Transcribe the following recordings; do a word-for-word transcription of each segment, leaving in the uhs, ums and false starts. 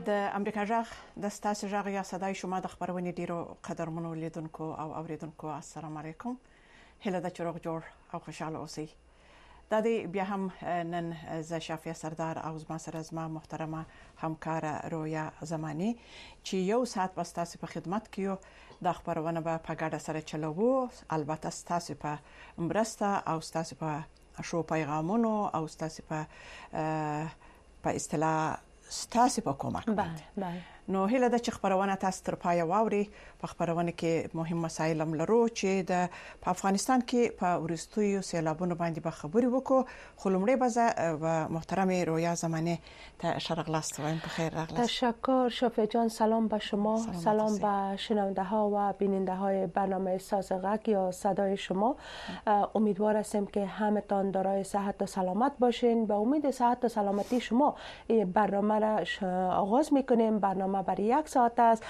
د امریکا جغ د ستاسو جغ یا صداي شما د خبرونې ډیرو قدرمنو لیدونکو او اوریدونکو السلام علیکم. هله د چروغ جوړ او خوشاله اوسئ. دا دی بیا هم نن ز شافیه سردار او زما سره زما محترمه همکار رویا زمانی چې یو ساعت بس تاسو په خدمت کیو د خبرونه به په ګډه سره چلوو. البته تاسو په مرسته او تاسو په شو پیغامونو او تاسو په په اصطلاح ستاسو په کومک بله نو هله د چ خبرونه تاسو تر پای واوري. په خبرونه کې مهم مسایل هم لرو چې د افغانستان کې په ورستیو سیلابونو باندې به خبري وکړو. خلمړې به محترم رویا زمانی ته شرق لاست وایم. په خیر راغلاست. تشکر شافعه جان. سلام به شما، سلام, سلام به شنونده ها و بیننده های برنامه ساز غک یا صدای شما. امیدوار هستیم که همتان دارای صحت و سلامت باشین. به امید صحت و سلامتی شما برنامه را آغاز میکنیم. برنامه برای یک ساعت است.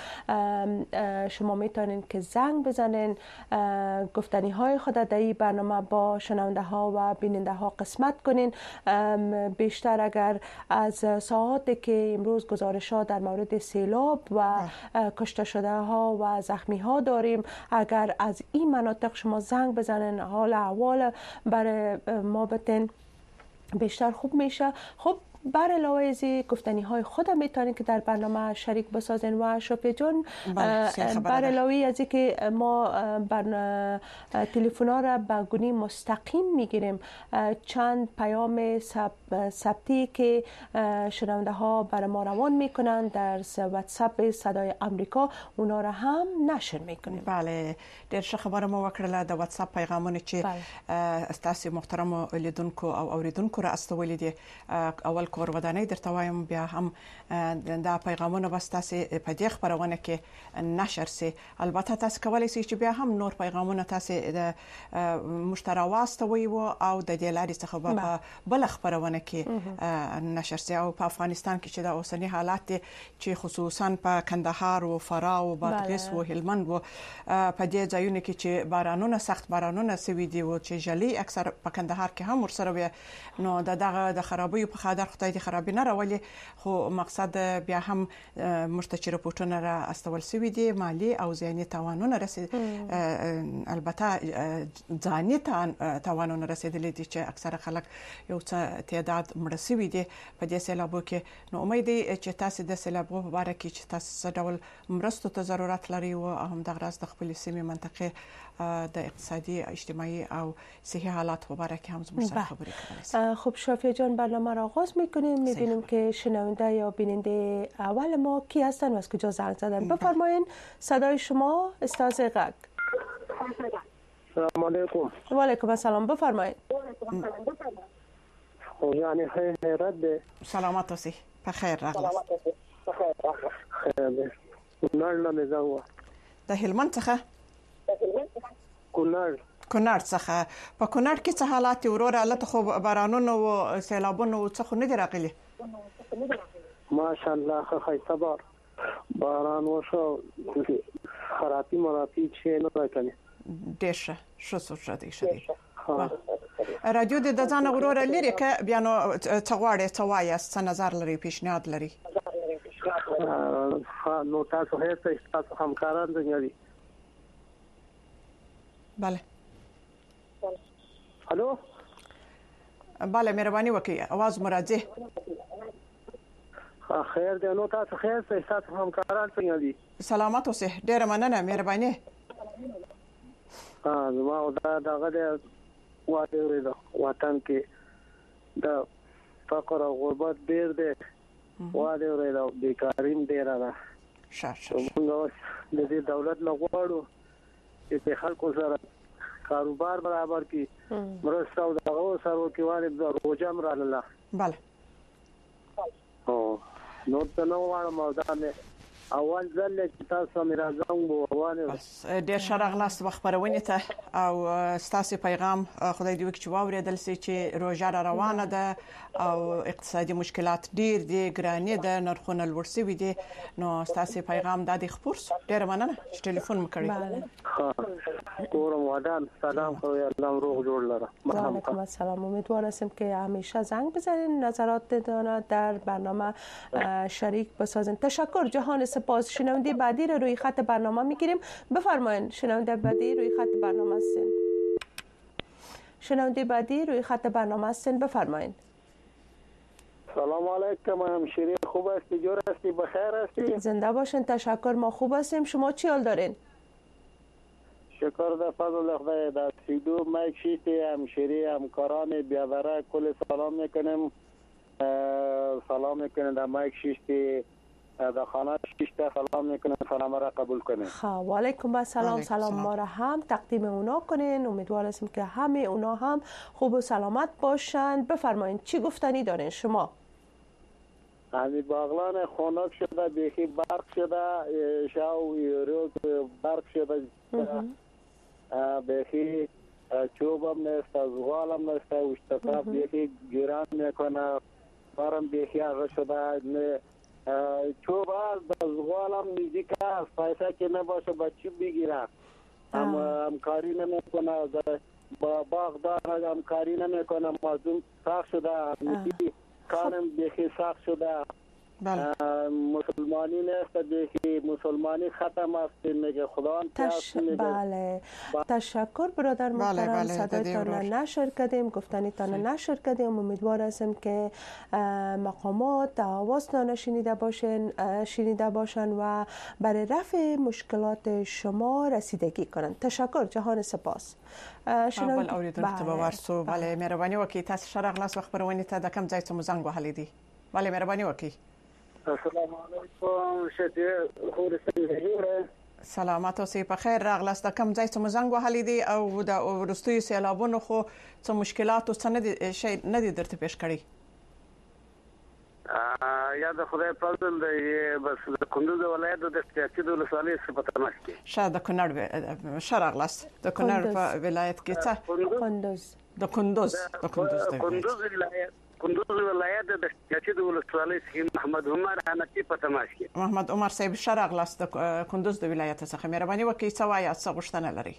شما میتونین که زنگ بزنین، گفتنی های خود در این برنامه با شنونده ها و بیننده ها قسمت کنین. بیشتر اگر از ساعاتی که امروز گزارش ها در مورد سیلاب و کشته شده ها و زخمی ها داریم، اگر از این مناطق شما زنگ بزنین حال احوال برای ما بتین بیشتر خوب میشه. خب بر علاوه از گفتنی های خودم میتونید که در برنامه شریک بسازین. و شافعه جان بر علاوه از که ما بر تلفن‌ها را به گونه مستقیم میگیریم، چند پیام ثبتی که شنونده ها بر ما روان میکنن در واتساپ صدای آمریکا، اونا را هم نشر میکنیم. بله ډیر ښه خبره مو وکړه. د واتساپ پیغامونه چې تاسو محترم لیدونکو او اوریدونکو را استولې دي، اول کور ودانۍ درته وایم، بیا هم دا پیغامونه بس تاسو په دې خبرونه کې نشر سي. البته تاسو کولای شئ چې بیا هم نور پیغامونه تاسو د مشترک واستوي او د دې لارې څخه په بل خبرونه کې نشر سي. او په افغانستان کې چې د اوسنی حالات چې خصوصا په کندهار او فراه او بادغیس او هلمند او په دې ځایونو کې چې بارانونه سخت بارانونه سوي دي او چې جلی اکثر په کندهار کې هم ورسره، نو دغه د خرابې په خاطر خدای دې خرابې نه راولي. خو مقصد بیا هم مشترک رپورټونه را استول سوي دي، مالی او ذهني تاوانونه رسید. البته ځاني تاوانونه رسیدلي دي چې اکثره خلک یو څه تعداد مړ سوي دي په دې سیلابو کې. نو امید دی چې تاسو د سیلابو په اړه کې چې تاسو ډول مرستو ته ضرورت لري او هم د غراس د خپل سیمې منطقه د اقتصادي اجتماعي او صحي حالات په اړه کې هم زموږ سره خبرې کوي. خب شافعه جان برنامه را آغاز میکنیم. میبینیم که شنونده یا بیننده اول ما کی هستن و از کجا زنگ زدن. بفرمایین صدای شما استاذ غک. سلام علیکم. و علیکم السلام. بفرمایید. یعنی خیرت ده. سلامت اوسئ. په خیر راغلاست. خیر ده. کونړ نه مزاو. د هلمند څخه؟ کونړ. کونړ څخه. په کونړ کې څه حالات وروره؟ البته خو بارانونو او سیلابونو څخه نه دی راغلي. ماشاءالله خیسته بار باران وشو، خرابی مرابی چی نه راکنه. ډېر ښه ښه څه دی ښه دی. رادیو د ځان وروره لري که بیا نو څه غواړي څه وایاست، څه نظر لري، پیشنهاد لري؟ ها نو تاسو هیڅ تاسو همکاران دي. بله. الو. بله مهرباني وکړئ، आवाज مرادې. خیر دی. نو تاسو خیر څه تاسو همکاران څنګه دي؟ سلامت اوسئ. ډیره مننه، مهرباني. ها زما دا دغه د واده وطن کې د فقر او غربت ډیر دی. واده ورته بیکاریم ډیر ده. ښه ښه. موږ د دې دولت نه غواړو چې خلکو سره کاروبار برابر کی مرسته او دغه سره کې وانه د روجم را لاله. بله. او نو ته نو واړه مودا نه اول ځل چې تاسو مې راځم ووانه ډیر شرغ لاس خبرونه ته او ستاسو پیغام خدای دې وکړي چې واوریدل سي چې روزه را روانه ده او اقتصادي مشکلات ډیر دي ګرانې ده نرخونه لوړ شوي دي نو ستاسو پیغام د دې خبر ډیر مننه چې ټلیفون مکړی کورم ودان سلام خو الله روغ جوړ لره وعلیکم السلام امیدوارم که همیشه زنگ بزنین نظراتتون در برنامه شریک بسازین. تشکر جهان سپاس. شنونده بعدی رو روی خط برنامه میگیریم. بفرمایید شنونده بعدی روی خط برنامه هستین. شنونده بعدی روی خط برنامه هستین بفرمایید. سلام علیکم همشیری خوب هستی جور هستی بخیر هستی زنده باشین. تشکر ما خوب هستیم. شما چی حال دارین؟ شکر در فضل خدای در سیدو مایک شیستی همشیری همکاران بیادره کل سلام میکنیم سلام میکنیم در مایک شیستی در خانه شیسته سلام میکنیم سلام را قبول کنیم. خب و علیکم السلام. سلام ما را هم تقدیم اونا کنین. امیدوار هستیم که همه اونا هم خوب و سلامت باشند. بفرمایید چی گفتنی دارین شما؟ همی باغلان خنک شده بیخی برق شده شاو روز برق شده بیخی چوبم نیست زغالم نیست اشتکاف بیخی گیران میکنه برم بیخی آغا شده چوب هست زغالم نزدیک هست پیسه که نباشه بچی بگیرن هم همکاری نمیکنه با باغدار همکاری نمیکنه مردم ساخت شده کارم بیخی ساخت شده مسلمانی نیست بیخی مسلمانی ختم است میگه خدا تش... بله تشکر برادر محترم. بله صدایتان را نشر کردیم گفتنیتان را نشر کردیم. امیدوار هستم که مقامات آوازتان شنیده باشن شنیده باشن و برای رفع مشکلات شما رسیدگی کنند. تشکر جهان سپاس. شنو بل اوریدونکو ته ورسو بله مهرباني وکي تاسو شرغ لاس خبرونه ته د کم ځای ته مزنګ وهلې دي بله مهرباني وکي. السلام علیکم شته خور سره سلامات اوسې په خیر راغلاست. د کم ځای ته مزنګ وهلې دي او د ورستوي سیلابونو خو څه مشکلات او څه نه دي شي نه دي درته پیښ کړي یا د خدای فضل دی بس د کندوز ولایت د سیاسي د ولسوالۍ په تماس کې شاده کونړ شرغ لاس د کونړ په ولایت کې څه کندوز د کندوز د کندوز د کندوز ولایت کندوز ولایت د سیاسي د ولسوالۍ کې محمد عمر حنفي په تماس کې محمد عمر صاحب شرغ لاس د کندوز د ولایت څخه مهرباني وکړئ څه وایي څه غوښتنه لري؟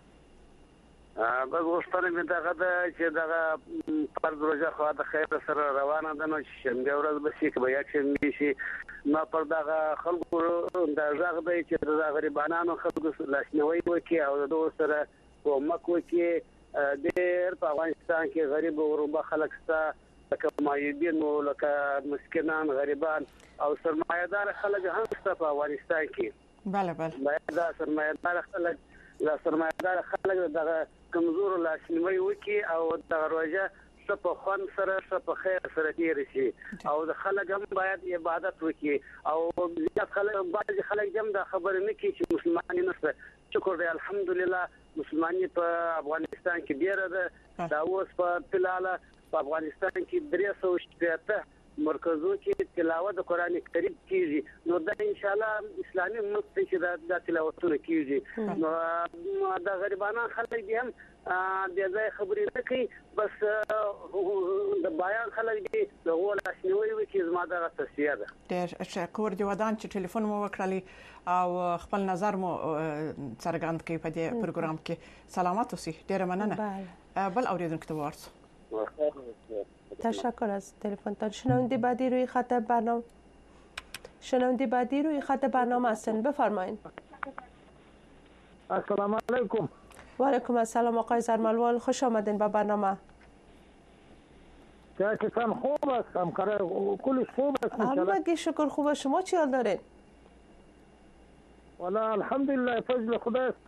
بس غوښتنه مې دغه ده چې دغه فرض روزه خو د خیر سره روانه ده نو شنبه ورځ به شي که به یک شنبه شي ما پر دغه خلکو د غږ دی چې د غریبانو خلکو لاسنیوي وکړي او د سره کومک وکړي. ډېر په افغانستان کې غریب او غریب خلک شته لکه مایبین لکه مسکینان غریبان او سرمایه‌دار خلک هم شته په افغانستان کې. بله بله باید دا سرمایه‌دار خلک لا سرمایه‌دار خلک دغه کمزور لاسنیوي وکړي او دغه روزه څه په خوند سره څه په خیر سره تیر شي او د خلک هم باید عبادت وکړي او زیات خلک باید خلک هم دا خبره نه کوي چې مسلمان نه شکر دی الحمدلله مسلمانۍ په افغانستان کې ډیره ده. دا اوس په فلال په افغانستان کې درې سوه شپږ مرکزو کې تلاوت د قران کریم کیږي نو دا ان شاء الله اسلامي ملت چې دا تلاوتونه کیږي نو دا غریبانه خلک دي هم د ځای خبرې نه کوي بس د بیان خلک دي د غول اسنوي وي چې زما دغه تصفیه ده. ډېر شکر دی ودان چې ټلیفون مو وکړلی او خپل نظر مو څرګند کړی په دې پروګرام کې. سلامات اوسئ. ډېر مننه. بل اوریدونکو ته ورسو. تشکر از تلفنتان. شنونده بعدی روی خط برنامه شنونده بعدی روی خط برنامه هستن بفرمایید. السلام علیکم. و علیکم السلام آقای زرملوال خوش آمدین به برنامه. چه خوب است همکار کلش خوب است همگی شکر خوبه. شما چی حال دارین؟ والله الحمدلله فضل خدا است.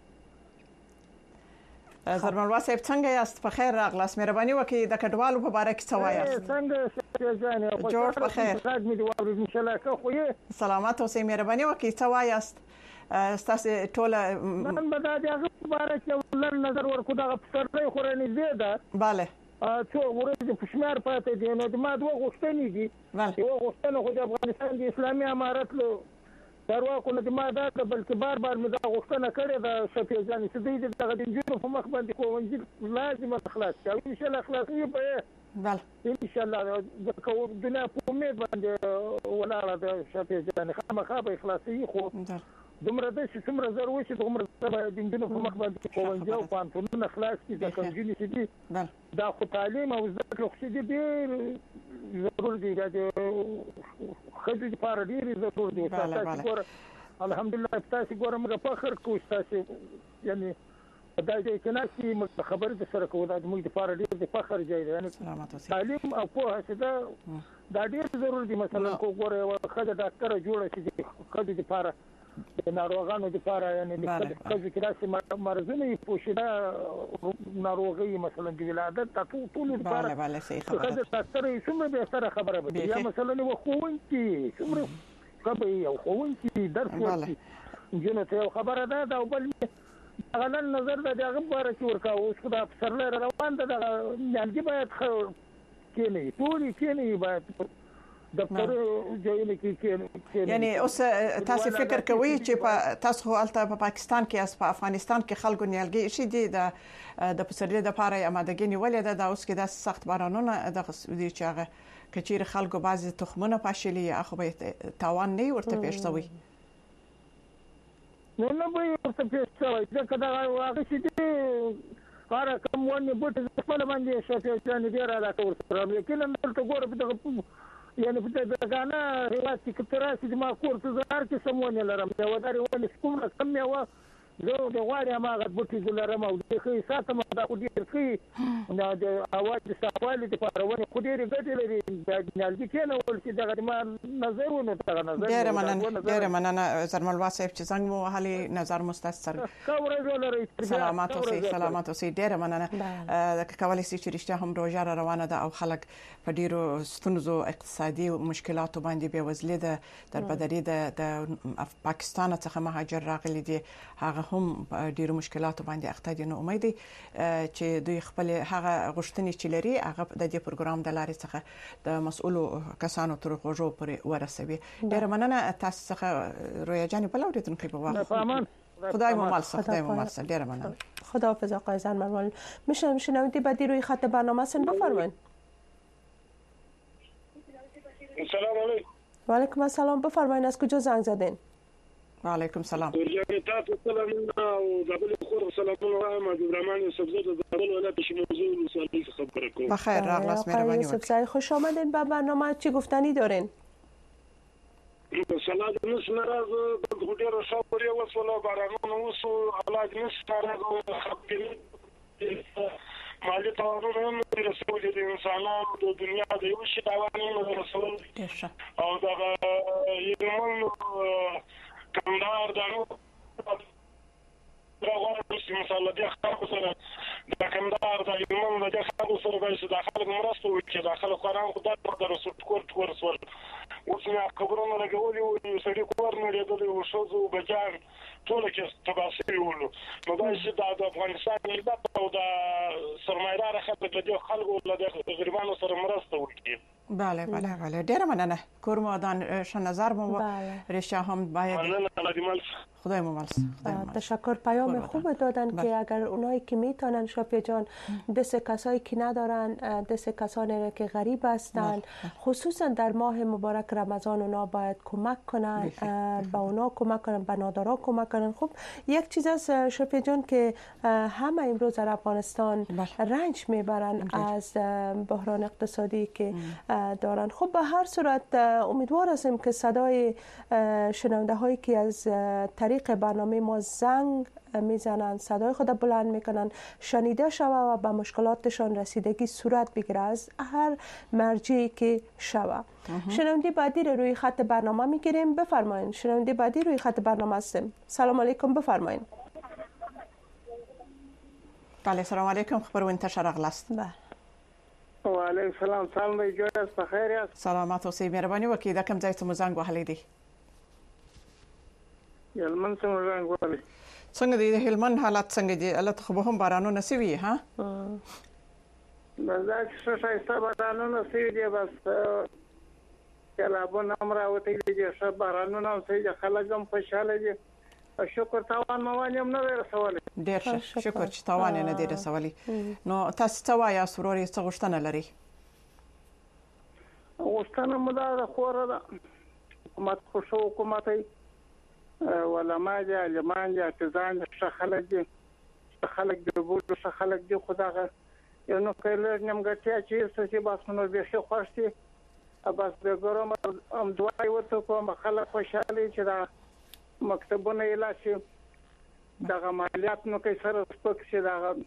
زرملوا صاحب څنګه یاست؟ په خیر راغلاست. مهرباني وکړئ د کډوالو په اړه کې څه وایاست؟ څنګه ځان جوړ په خیر. ان شاء الله که خو یې سلامات اوسئ. مهرباني وکړئ څه وایاست؟ ستاسو ټوله نن به دا دغه مبارک یو نظر ورکو دغه پسرلی خو رانږدې ده. بله څو ورځې په شمار پاتې دي نو ما دوه غوښتنې دي. یوه غوښتنه خو د افغانستان د اسلامي امارت له چارواکو نه ما دا بلکې بار بار مې دا غوښتنه کړې ده شفیع جان چې دوی دغه د نجونو په مخ باندې ښوونځي لازم خلاص کړي او ان شاء الله خلاصوي به بله ان شاء الله د دنیا په امید باندې ولاړه ده شفیع جان خامخا به خلاصوي خو دومره د څومره زر وشي دومره د نجونو په مخ باندې ښوونځي او پوهنتونونه خلاص کړي ځکه نجونې چې دي دا خو تعلیم او زده کړې خو چې دي ډېر ضرور دي دا د ښځو لپاره ډېر ضرور دي تاسو ګوره الحمدلله تاسو ګوره موږ فخر کوو تاسو یعنی دا د کناسي خبرې د سره کوو دا موږ لپاره ډېر د فخر ځای دی یعنی تعلیم او پوهه چې دا دا ډېر ضرور دي مثلا کو ګوره یو ښځه ډاکټره جوړه شي ښځو لپاره د ناروغانو لپاره یعنی د ښځو کې داسې مرضونه یې پوښیده ناروغۍ مثلا د ولادت تاسو ټول لپاره ښځه ډاکټره یې څومره بهتره خبره به یا مثلا یو ښوونکي څومره خبره یو ښوونکي درس ورکړي نجونو ته یو خبره ده دا بل غلن نظر د هغه باره کې ورکاو اوس خو د افسرلۍ روان ده دغه نیالګي باید کېنوي ټولې کېنوي باید دفتر ځایونه کې کېنوي یعنی اوس تاسو فکر کوئ چې تاسو هلته په پاکستان کې اس په افغانستان کې خلکو نیالګي شي دي د د پسرلۍ لپاره آمادګي نیولې ده دا اوس کې د سخت بارانونه د دي چې هغه کچیر خلکو بعضی تخمونه پاشلي اخو به تاوان نه ورته پیښ شوی نو نه به ورته پیښ شوی ځکه دا هغه چې دي کار کوم ونه بوټ خپل باندې شفیع جان ډیر علاقه ورسره لیکن نن ته ګوره په دغه یعنی په دغه غانا هیواد کې تراسي د ما کور ته زار کې سمونه لرم دا وداري ونه کومه کم یو زه د غواړم ما غږ بوټي لرم او د خې ساتم دا خو ډیر خې نه د اواز د سوال د پرونه خو ډیر ګټه لري د نیالګي کېنه ول چې دغه ما نظر ونه تا نظر ډیر مننه ډیر مننه زرمل واسف چې څنګه مو حالي نظر مستثر سلامات اوسئ سلامات اوسئ ډیر مننه کولای شي چې رښتیا هم روزه روانه ده او خلک په ډیرو ستونزو اقتصادي مشکلاتو باندې به وزلې ده در بدري د پاکستان څخه مهاجر راغلي دي هغه هم ډیرو مشکلاتو باندې اخته دي نو امید چې دوی خپل هغه غوښتنې چې لري هغه د دې پروګرام د لارې څخه د مسؤلو کسانو تر غوږو پورې ورسوي ډیر مننه تاسو څخه رویا جان په لوریدونکو په واخ خدای مو مال سخت خدای مو مال سخت ډیر مننه خداحافظ آقای زرمل میشه شنونده بعدی روی خط برنامه سن بفرمایید سلام علیکم و علیکم السلام بفرمایید از کجا زنگ زدین و علیکم سلام تاسو سلام او دبل خور سلامونه ما عبدالرحمن یوسف زاده د دبل ولایت شموزو سوالي خبر کوم بخیر راغلاس مهرباني یوسف زاده خوش آمدین به برنامه چی گفتنی دارین سلام نس ناراض د ډیرو شاوري وسوله بارانونه وسو علاج نس ناراض خبرې مالي تاوانونه رسول دي انسانانو د دنیا د یو شي تاوانونه رسول او دا یمن کندهار دغه راغلی چې مثلا د خلکو سره د کندهار د یمن د خلکو سره د داخله مرسته وکړي داخله قرآن خدای په رسول کور کور سول اوس نه خبرونه لګولې او سړي کور نه لري او شوزو بجان ټول کې تباسي ولو نو دا چې د افغانستان ملت او د سرمایدار خلک د خلکو له غریبانو سره مرسته وکړي بله بله بله ډیر مننه کورمادان ش نظر مو رشا هم باید خدای مو مال تشکر پیام خوب دادن بله. که اگر اونایی که میتونن شفیع جان دست کسایی که ندارن دست کسانی که غریب هستن خصوصا در ماه مبارک رمضان اونا باید کمک کنن به اونا کمک کنن به نادارا کمک کنن. خب یک چیز از شفیع جان که همه امروز در افغانستان بله. رنج میبرن بله. از بحران اقتصادی که دارن. خب به هر صورت امیدوار هستیم که صدای شنونده هایی که از طریق برنامه ما زنگ میزنن صدای خود بلند میکنن شنیده شوه و به مشکلاتشان رسیدگی صورت بگیره از هر مرجعی که شوه. شنونده بعدی رو روی خط برنامه میگیریم بفرمایید. شنونده بعدی روی خط برنامه هستیم. سلام علیکم بفرمایید. بله سلام علیکم خبرون تشر اغلاست. بله و علیکم السلام سلام به جای است بخیر است سلامت اوسئ مهرباني وکړئ دا کوم ځای ته مو زنګ وهلی دی هلمند څنګه زنګ وهلی څنګه دی د هلمند حالت څنګه دی البته خو به هم بارانونه سوي ها بس دا چې ښایسته بارانونه سوي دي بس کلابونه هم راوتلي دي، ښه بارانونه هم صحیح دي، خلک هم خوشحاله دي. شکر تاوان موان هم نه دی رسولی. ډېر ښه، شکر چې تاوان یې نه دی رسولی. نو تاسو څه وایاست ورور یې څه غوښتنه لري؟ غوښتنه مو دا ده خوره ده حکومت خو ښه حکومت دی، علما دي، عالمان دي، حافظان دي، ښه خلک دي، ښه خلک دي، بولو ښه خلک دي، خو دغه یو نو که لږ نیمګړتیا چې هېڅ شي بس نو بیخي خوښ دي. بس د ګورم هم دعا یې ورته کوم خلک خوشحاله وي چې دا مکتبونه یې لا شي، دغه مالیات نو کوي سره سپک شي، دغه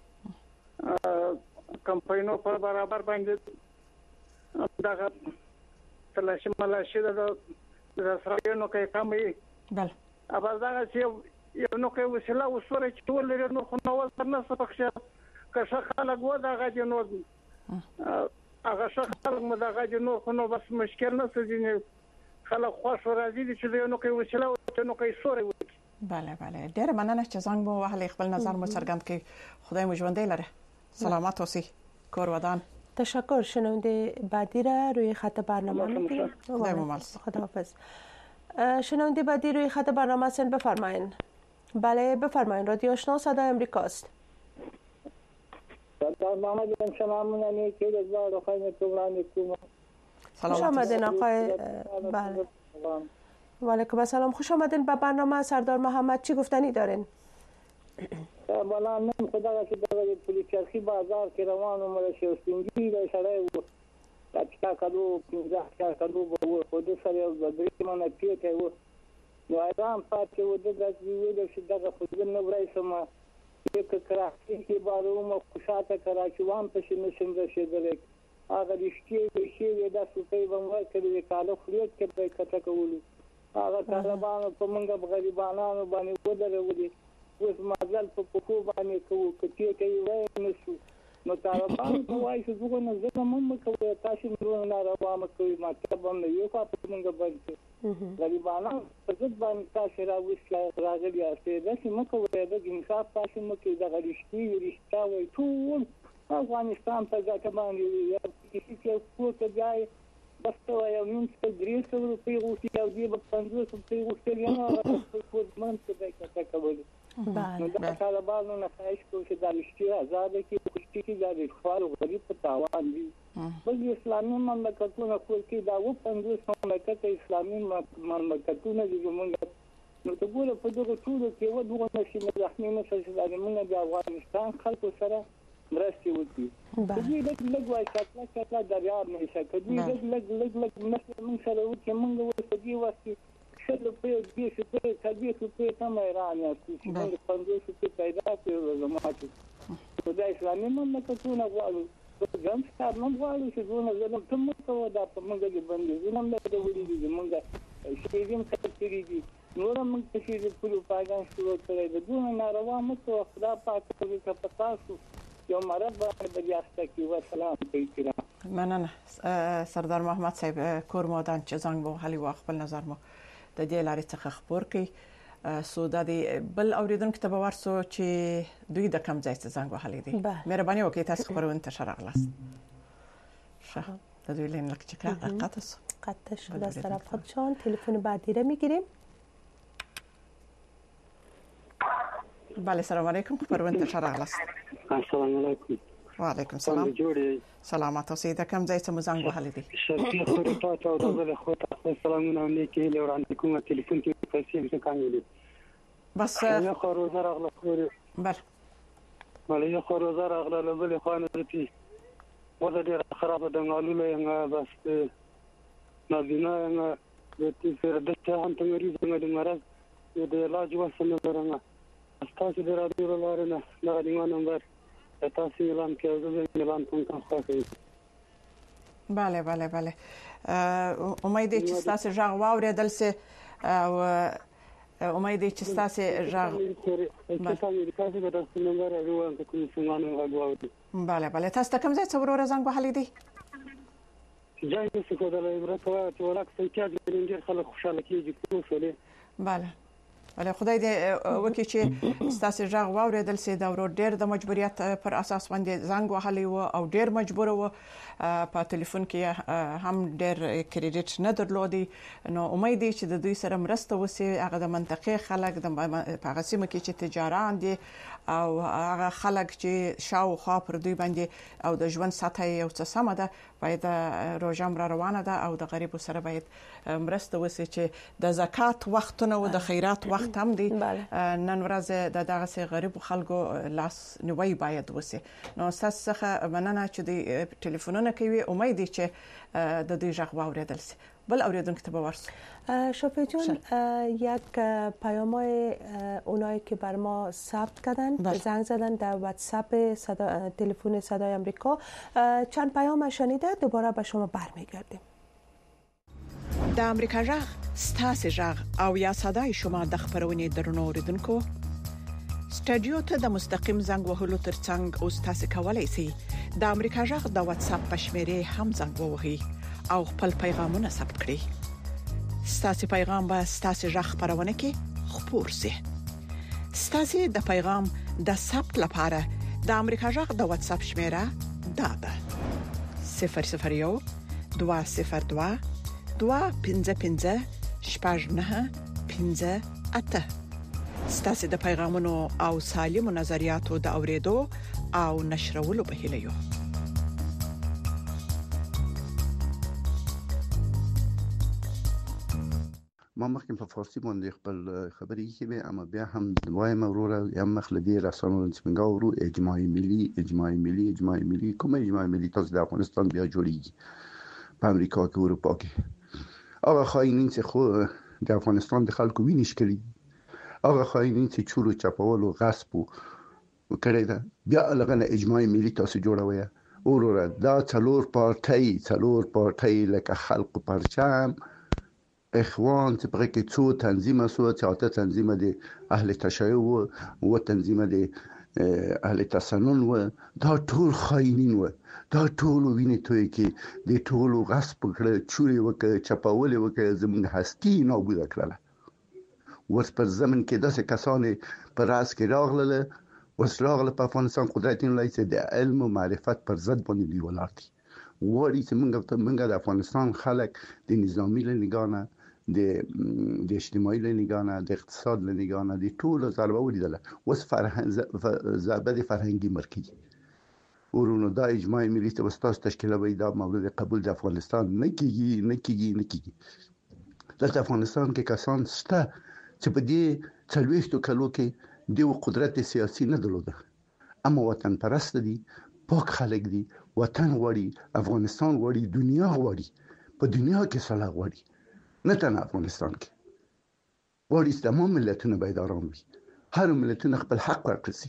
کمپاینو پر برابر باندې دغه تلاشي ملاشي د رسرایونو کوي کم وي. بله ابا دغه چې یو نو کوي وسیله وسوره چې ټول لري نو خو نو ولته نه څه پکښې که ښه خلک و دغه دي نو هغه ښه خلک مو دغه دي نو خو نو بس مشکل نه څه ځینې خلک خوښ و راضي دي چې یو نو کوي وسیله ورته نو کوي سوری وکړي. بله بله ډېره مننه چې زنګ مو وهلی، خپل نظر مو څرګند کړي. خدای مو ژوندی لره، سلامت اوسئ، کور ودان. تشکر. شنونده بعدی را روی خط برنامه میگیریم. خداحافظ. شنونده بعدی روی خط برنامه هستین، بفرمایین. بله بفرمایین، رادیو آشنا صدای امریکاست. محمد بن سلامونه نیکی د زړه خدمت وړاندې کوم. خوش آمدین آقای. بله و علیکم السلام، خوش آمدین به برنامه. سردار محمد چی گفتنی دارین؟ بالا نن خدای چې د پولیسي بازار کې روانو مله شو سپینګي د سړی وو چې کاکلو پنځه کاکلو وو په دې سره د درې منه پیټه وو نو آرام پاتې وو د دې ویل چې دغه په دې نو راځم چې کراچي کې بارو مو خوشاته کراچي وان په شنو څنګه شېدل هغه رښتیا شي د سپي بمر کړي کاله خلیت کې په کته کولو هغه طالبانو په منګه غریبانو باندې ودرولي اوس مازال په پکو باندې کوو کته کوي وای نشو نو طالبان کوي چې زغه نه زغه مم کوي تاسو نور نه راوامه کوي مطلب هم یو په منګه باندې غریبانو په ځد باندې تاسو راوښه راغلي استه د سیمه کوي د انصاف تاسو مو کې د غریشتي رښتا وي ټول افغانستان په ځکه باندې یو کیسه کوته ځای بس یو نیم څه درې سوه روپۍ غوښتي او دې په پنځوس روپۍ غوښتل یو په کومن څه ده کته کوي. نو دا طالبانو نه خواهش کوي چې د رښتیا آزاد کې خوشتي کې د خپل غریب په تاوان دي. بل اسلامي مملکتونه خو کې دا و پنځوس مملکت اسلامي مملکتونه دي موږ نو ته ګوره په دغه ټولو کې و دغه نشي مزاحمي نه چې موږ د افغانستان خلکو سره مرستي وکړي. دې لږ لږ وای کاتله کاتله دریا نه شي کدي لږ لږ لږ لږ موږ سره وکړي موږ ورته دی واسي شل په دې چې په کدي چې په تم ایران چې موږ پنځه شپې پیدا کړو زموږ په دې اسلامي مملکتونه غواړو په ځم ستاره نو غواړو چې زونه زنه تم ته ودا په موږ کې باندې زنه موږ د وړي دي موږ شي دې کړی دي نور موږ چې د ټول پاګان شروع کړی د دونه ناروا مو خدا پاک دې کا پتاسو یو مرض باندې بیاسته کی و سلام کوي. مننه سردار محمد صاحب کور مودان چې زنګ مو هلي واخ خپل نظر مو د دې لارې څخه خبر کړي. سو د بل اوریدونکو ته باور سو چې دوی د کم ځای څخه زنګ وهلي دي. مهرباني وکړئ تاسو خبرونه انتشار اغلاست. شه د دوی لین لک چې کړه قطع سو قطع شد از طرف خودشان. تلفن بعدی را میگیریم. بله سلام علیکم، خبرونه انتشار اغلاست. السلام علیکم. و علیکم سلام. سلامات اوسئ. د کم ځای څخه زنګ وهلي دي؟ شرقي خوري تاسو او د خو تاسو سلامونه نیکی له وړاندې کوم ټلیفون کې پیسې څه کاندي بس یو خو روزه راغله خوري بله بله یو خو روزه راغله له بل خوانه دي ودا ډیره خراب ده غالو له بس نازینا نه د تیر د ته هم تمریز نه د مرض د علاج وسنه درنه تاسو د رادیو لارنه دا دیوان نمبر تاسو اعلان کړو اعلان کوم خاصه. بله بله بله امید چې تاسو ژغ واوریدل سي او امید چې تاسو ژغ بله بله تاسو کوم ځای څورو زنګ وهلي دي؟ ځای څه کوله عبرت وا چې ورک څنګه چې ډیر خلک خوشاله کیږي کوسله. بله ولې خدای دې وکړي چې ستاسو ژغ واوریدل سي دا ورو ډېر د مجبوریت پر اساس باندې زنګ وهلی و او ډېر مجبور و په ټلیفون کې هم ډېر کریډټ نه درلودي نو امید دی چې د دوی سره مرسته وسی هغه د منطقې خلک د هغه سیمه کې چې تجاران دي او هغه خلک چې شاوخوا پر دوی باندې او د ژوند سطح یو څه سم ده باید روزم را روانه ده او د غریبو سره باید مرسته وسی چې د زکات وختونه او د خیرات وخت هم دی نن ورځ د دغه سي غریبو خلکو لاس نیوي باید وسی نو تاسو څخه مننه چې د ټلیفونونه کوي امید دی چې د دوی ژغ واوریدل سي بل اوریدونکو ته ورس شافعی جان یک پیامای اونایی که بر ما ثبت کردن زنگ زدن در واتساپ صدا تلفن صدای آمریکا چند پیام شنیده دوباره به شما برمیگردیم د امریکا ژغ ستاسو ژغ او یا صدای شما د خبرونې درنو اوریدونکو سټډیو ته د مستقیم زنګ وهلو ترڅنګ او تاسو کولای شئ د امریکا ژغ د واتساپ په شمیره هم زنګ ووهئ او خپل پیغامونه ثبت کړئ ستاسو پیغام به ستاسو ژغ خبرونه کې خپور شي ستاسو د پیغام د ثبت لپاره د امریکا ژغ د واتساپ شمیره دا ده صفر صفر یو دوه صفر دوه دوه پنځه پنځه شپږ نه پنځه اته ستاسو د پیغامونو او سالمو نظریاتو د اوریدو او نشرولو په هیله یو ما مخکې په فارسی باندې خپل خبرې کوي اما بیا هم وایم وروره یم مخلدي رسانو چې موږ ورو اجماعي ملي اجماعي ملي اجماعي ملي کوم اجماعي ملي تاسو د افغانستان بیا جوړیږي په امریکا کې اروپا کې هغه خاينین چې خو د افغانستان د خلکو ویني شکلي هغه خاينین چې چورو چپاول او غصب وکړي دا بیا لغنه اجماعي ملي تاسو جوړوي وروره دا څلور پارټي څلور پارټي لکه خلق پرچم اخوان چې په کې څو تنظیمه سو چې اته تنظیمه دي اهل تشیع او تنظیمه دي اهل تسنن و دا ټول خاينین و دا ټول ویني توي کې د ټول غصب کړه چوري وکړه چپاول وکړه زموږ هستی نابود کړله ورس پر زمن کې داسې کسان پر راس کې راغله وس راغله په افغانستان قدرتین لای چې د علم او معرفت پر ضد باندې دی ولاړ دي وړي چې موږ ته موږ د افغانستان خلک د نظامی لنګانه د د اجتماعي لنګانه د اقتصاد لنګانه د ټول ضربه ولیدله وس فرهنګ ضربه د فرهنګي مرکز ورونو دا اجماعي ملي ته وستاس تشکیلوي دا مورد قبول د افغانستان نه کیږي نه کیږي نه کیږي د افغانستان کې کسان شته چې په دې څلويختو کلو کې د قدرت سیاسي نه درلوده اما وطن پرست دي پاک خلک دي وطن غواړي افغانستان غواړي دنیا غواړي په دنیا کې صلاح غواړي نه تنه افغانستان کې غواړي تمام ملتونه باید آرام وي هر ملتونه خپل حق ورکړي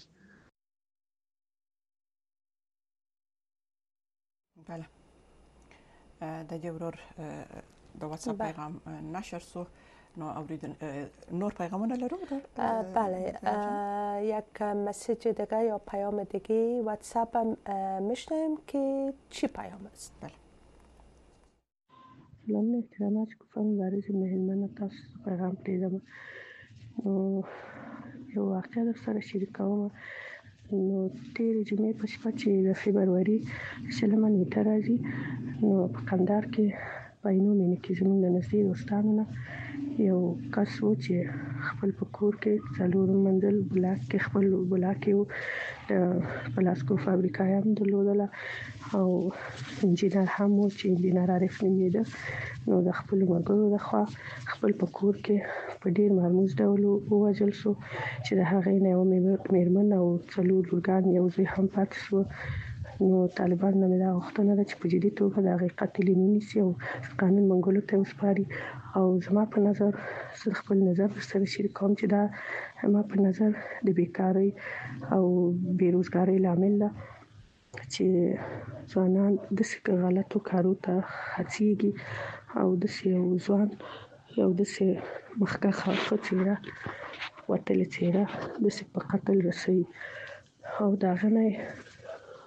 بله د دې ورور د واتساپ پیغام نشر سو نو اوریدن نور پیغامونه لرو بله یک مسیج دیگه یا پیام دیگه واتساپ میشنیم که چی پیام است بله سلام احترامات گفتم برای مهمان تاسو پیغام دیدم یو واقعه در سره شریک کوم نو تیر جمعې په شپه چې د فبروري شلمه نیټه راځي نو په کندهار کې په اینو مینه کې زموږ د نږدې دوستانو نه یو کس و چې خپل په کور کې څلور منزل بلاک کې خپل بلاک یو د پلاسکو فابریکه هم درلودله او انجینر هم و چې انجینر عارف نومېده نو د خپل ملګرو لخوا خپل په کور کې په ډیر مرموز ډول ووژل شو چې د هغې نه یو میرمن او څلور لورګان یو زوی هم پاتې شو نو طالبان نه دا غوښتنه ده چې په جدي توګه د هغې قاتلین ونیسي او قانون منګولو ته وسپاري او زما په نظر زه خپل نظر سره شریک کوم چې دا زما په نظر د بیکارۍ او بیروزګارۍ لامل ده چې ځوانان داسې غلطو کارو ته هڅېږي او داسې یو ځوان یو داسې مخکښه ښه څېره وتلې څېره داسې په قتل رسوي او د هغه نه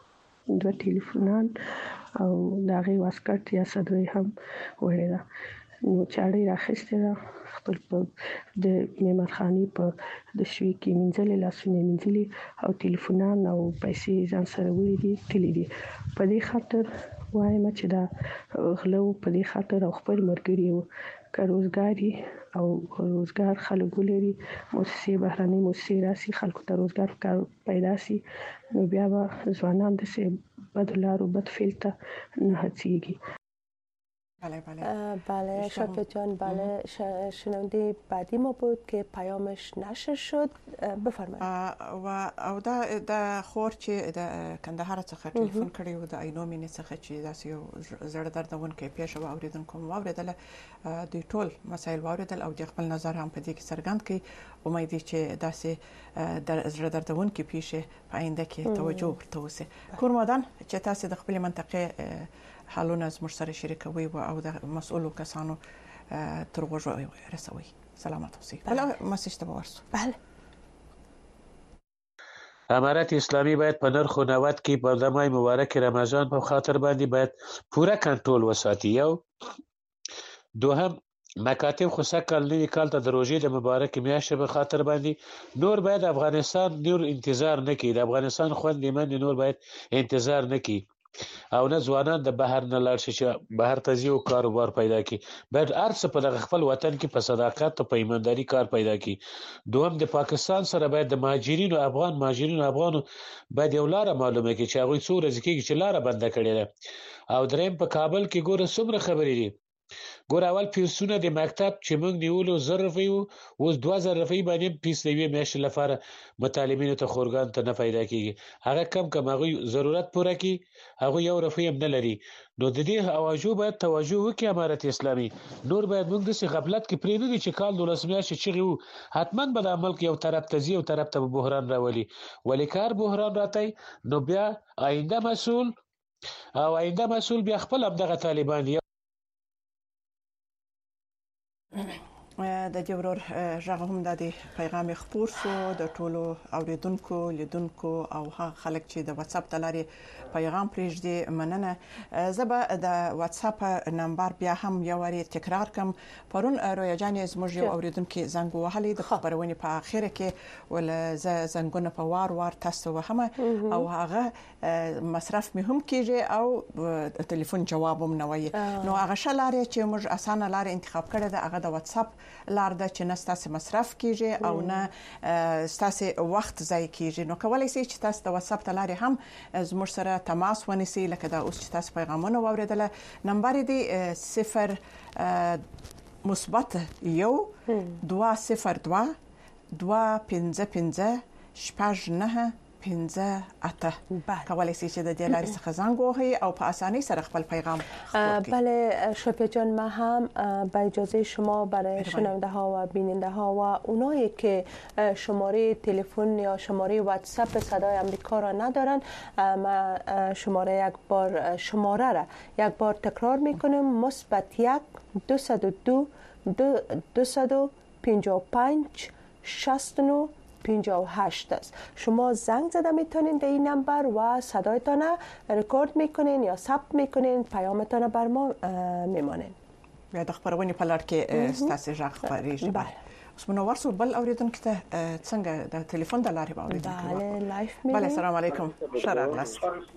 دوه ټلیفونان او د هغې واسکټ یا صدرۍ هم وړې ده نو چاړې راخسته ده خپل په د میمارخاني په د شوي کې منځلې لاسونه منځلې او ټلیفونان او پیسې ځان سره وړي دي تللي دي. په دې خاطر وایم چې دا غلو په دې خاطر او خپل مرګري او کاروزګاری او روزګار خلک ولري مؤسسې بهرنۍ مؤسسې راسي خلکو ته روزګار پیدا سي نو بیا به ځوانان د سه بدلارو بد فعل ته نه هڅيږي. بله بله بله شفیع جان بله شنونده بعدی ما بود که پیامش نشر شد بفرمایید. و او دا د خور چې د کندهار څخه ټلیفون کړی و د عینو مینې څخه چې داسې یو زړه دردونکې پیښه و اوریدونکو مو واوریدله د ټول مسایل واوریدل او د خپل نظر هم په دې کې څرګند کړي. امید دي چې داسې د زړه دردونکې پیښه په آینده کې توجه ورته وشي. کورمدان چې تاسو د خپل منطقه حالونه زموږ سره شریکوي او د مسؤلو کسانو تر غوږو رسوي. سلامت اوسئ. بله مسیج ته ورسو. بله امارت اسلامی باید په نرخ و نواد کې په د ماه مبارک رمضان په خاطر باندې باید پوره کنټرول وساتي. یو دوهم مکاتب خو سکل نوی کال ته د روژې د مبارک میاشتې په خاطر باندې نور باید افغانستان نور انتظار نه کړي. د افغانستان خوندې منډې نور باید انتظار نه کړي او نه ځوانان د بهر نه لاړ شي چې بهر ته ځي او کاروبار پیدا کړي. باید هر څه په دغه خپل وطن کې په صداقت او په ایمانداري کار پیدا کړي. دوهم د پاکستان سره باید د مهاجرینو افغان مهاجرینو افغانو باید یو لاره معلومه کړي چې هغوی څو ورځې کېږي چې لاره بنده کړې ده. او دریم په کابل کې ګوره څومره خبرې دي. ګوره اول فیسونه د مکتب چې موږ نیولو زر روپۍ وو اوس دوه زره روپۍ باندې فیس د یوې میاشتې لپاره مطالبینو ته خورګانو ته نه پیدا کېږي. هغه کم کم هغوی ضرورت پوره کړي هغوی یو روپۍ هم نه لري. نو د دې اوجو باید توجه وکړي امارت اسلامي. نور باید موږ داسې غفلت کې پرېږدو چې کال دولس میاشتې چغې وو حتما به دا ملک یو طرف ته ځي یو طرف ته به بحران راولي. ولې کار بحران راتی نو بیا آینده مسؤل او آینده مسؤل بیا خپل همدغه طالبان دي. د جوړور ژغ هم د پیغام خبر سو د ټولو اوریدونکو لیدونکو او هغه خلک چې د واتس اپ د لارې پیغام پرېږدي مننه. زبه د واتس اپ نمبر بیا هم یو وری تکرار کوم. پرون رویا جان زموږ یو اوریدونکو زنګ وهلی د خبرونه په اخره کې ول زنګونه په وار وار تاسو وهمه او هغه مصرف مهم کیږي او ټلیفون جواب هم نه وایي. نو هغه شلاره چې موږ اسانه لار انتخاب کړی د هغه د واتس اپ لار د چې نه ستاسو مصرف کیږي او نه ستاسو وخت ضایع کیږي. نو کولای شئ چې تاسو د واتس اپ تلاري هم زموږ سره تماس ونیسئ. لکه دا اوس چې تاسو پیغامونه واوریدل نمبر دی صفر مثبت یو دوه صفر دوه دوه پنځه پنځه شپږ نه پنځه اته. کولای شئ چې د دې لارې څخه زنګ ووهئ او په اسانۍ سره خپل پیغام خپور کړئ. بله شفیع جان ما هم با اجازه شما برای شنونده ها و بیننده ها و اونایی که شماره تلفن یا شماره واتس اپ صدای آمریکا را ندارن ما شماره یک بار شماره را یک بار تکرار میکنیم. مثبت یک دویست و دو دویست و پنجاه و پنج شصت و نه پنجاه و هشت است. شما زنگ زده میتونین به این نمبر و صدایتان رکورد میکنین یا ثبت میکنین پیامتان بر ما میمانین. بیا د خبرونه په لړ کې ستاسو ژغ خبرېږي. بله اوس منور سو بل اوریدونکو ته څنګه د ټلیفون د لارې باندې بله لایف می. بله السلام علیکم. شراغلاس.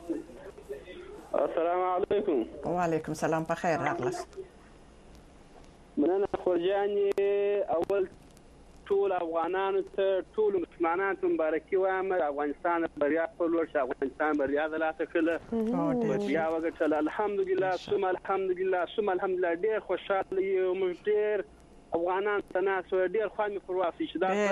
السلام علیکم. وعلیکم السلام په خیر راغلاس. مننه خورجان. اول ټول افغانانو ته ټول مسلمانانو ته مبارکي وایم. افغانستان بریا خپل ورش افغانستان بریا د لاسه کړه بریا وګټله. الحمدلله ثم الحمدلله ثم الحمدلله. ډېر خوشاله یو موږ ډېر افغانان تناسو ډېر خوان په واسي چې دا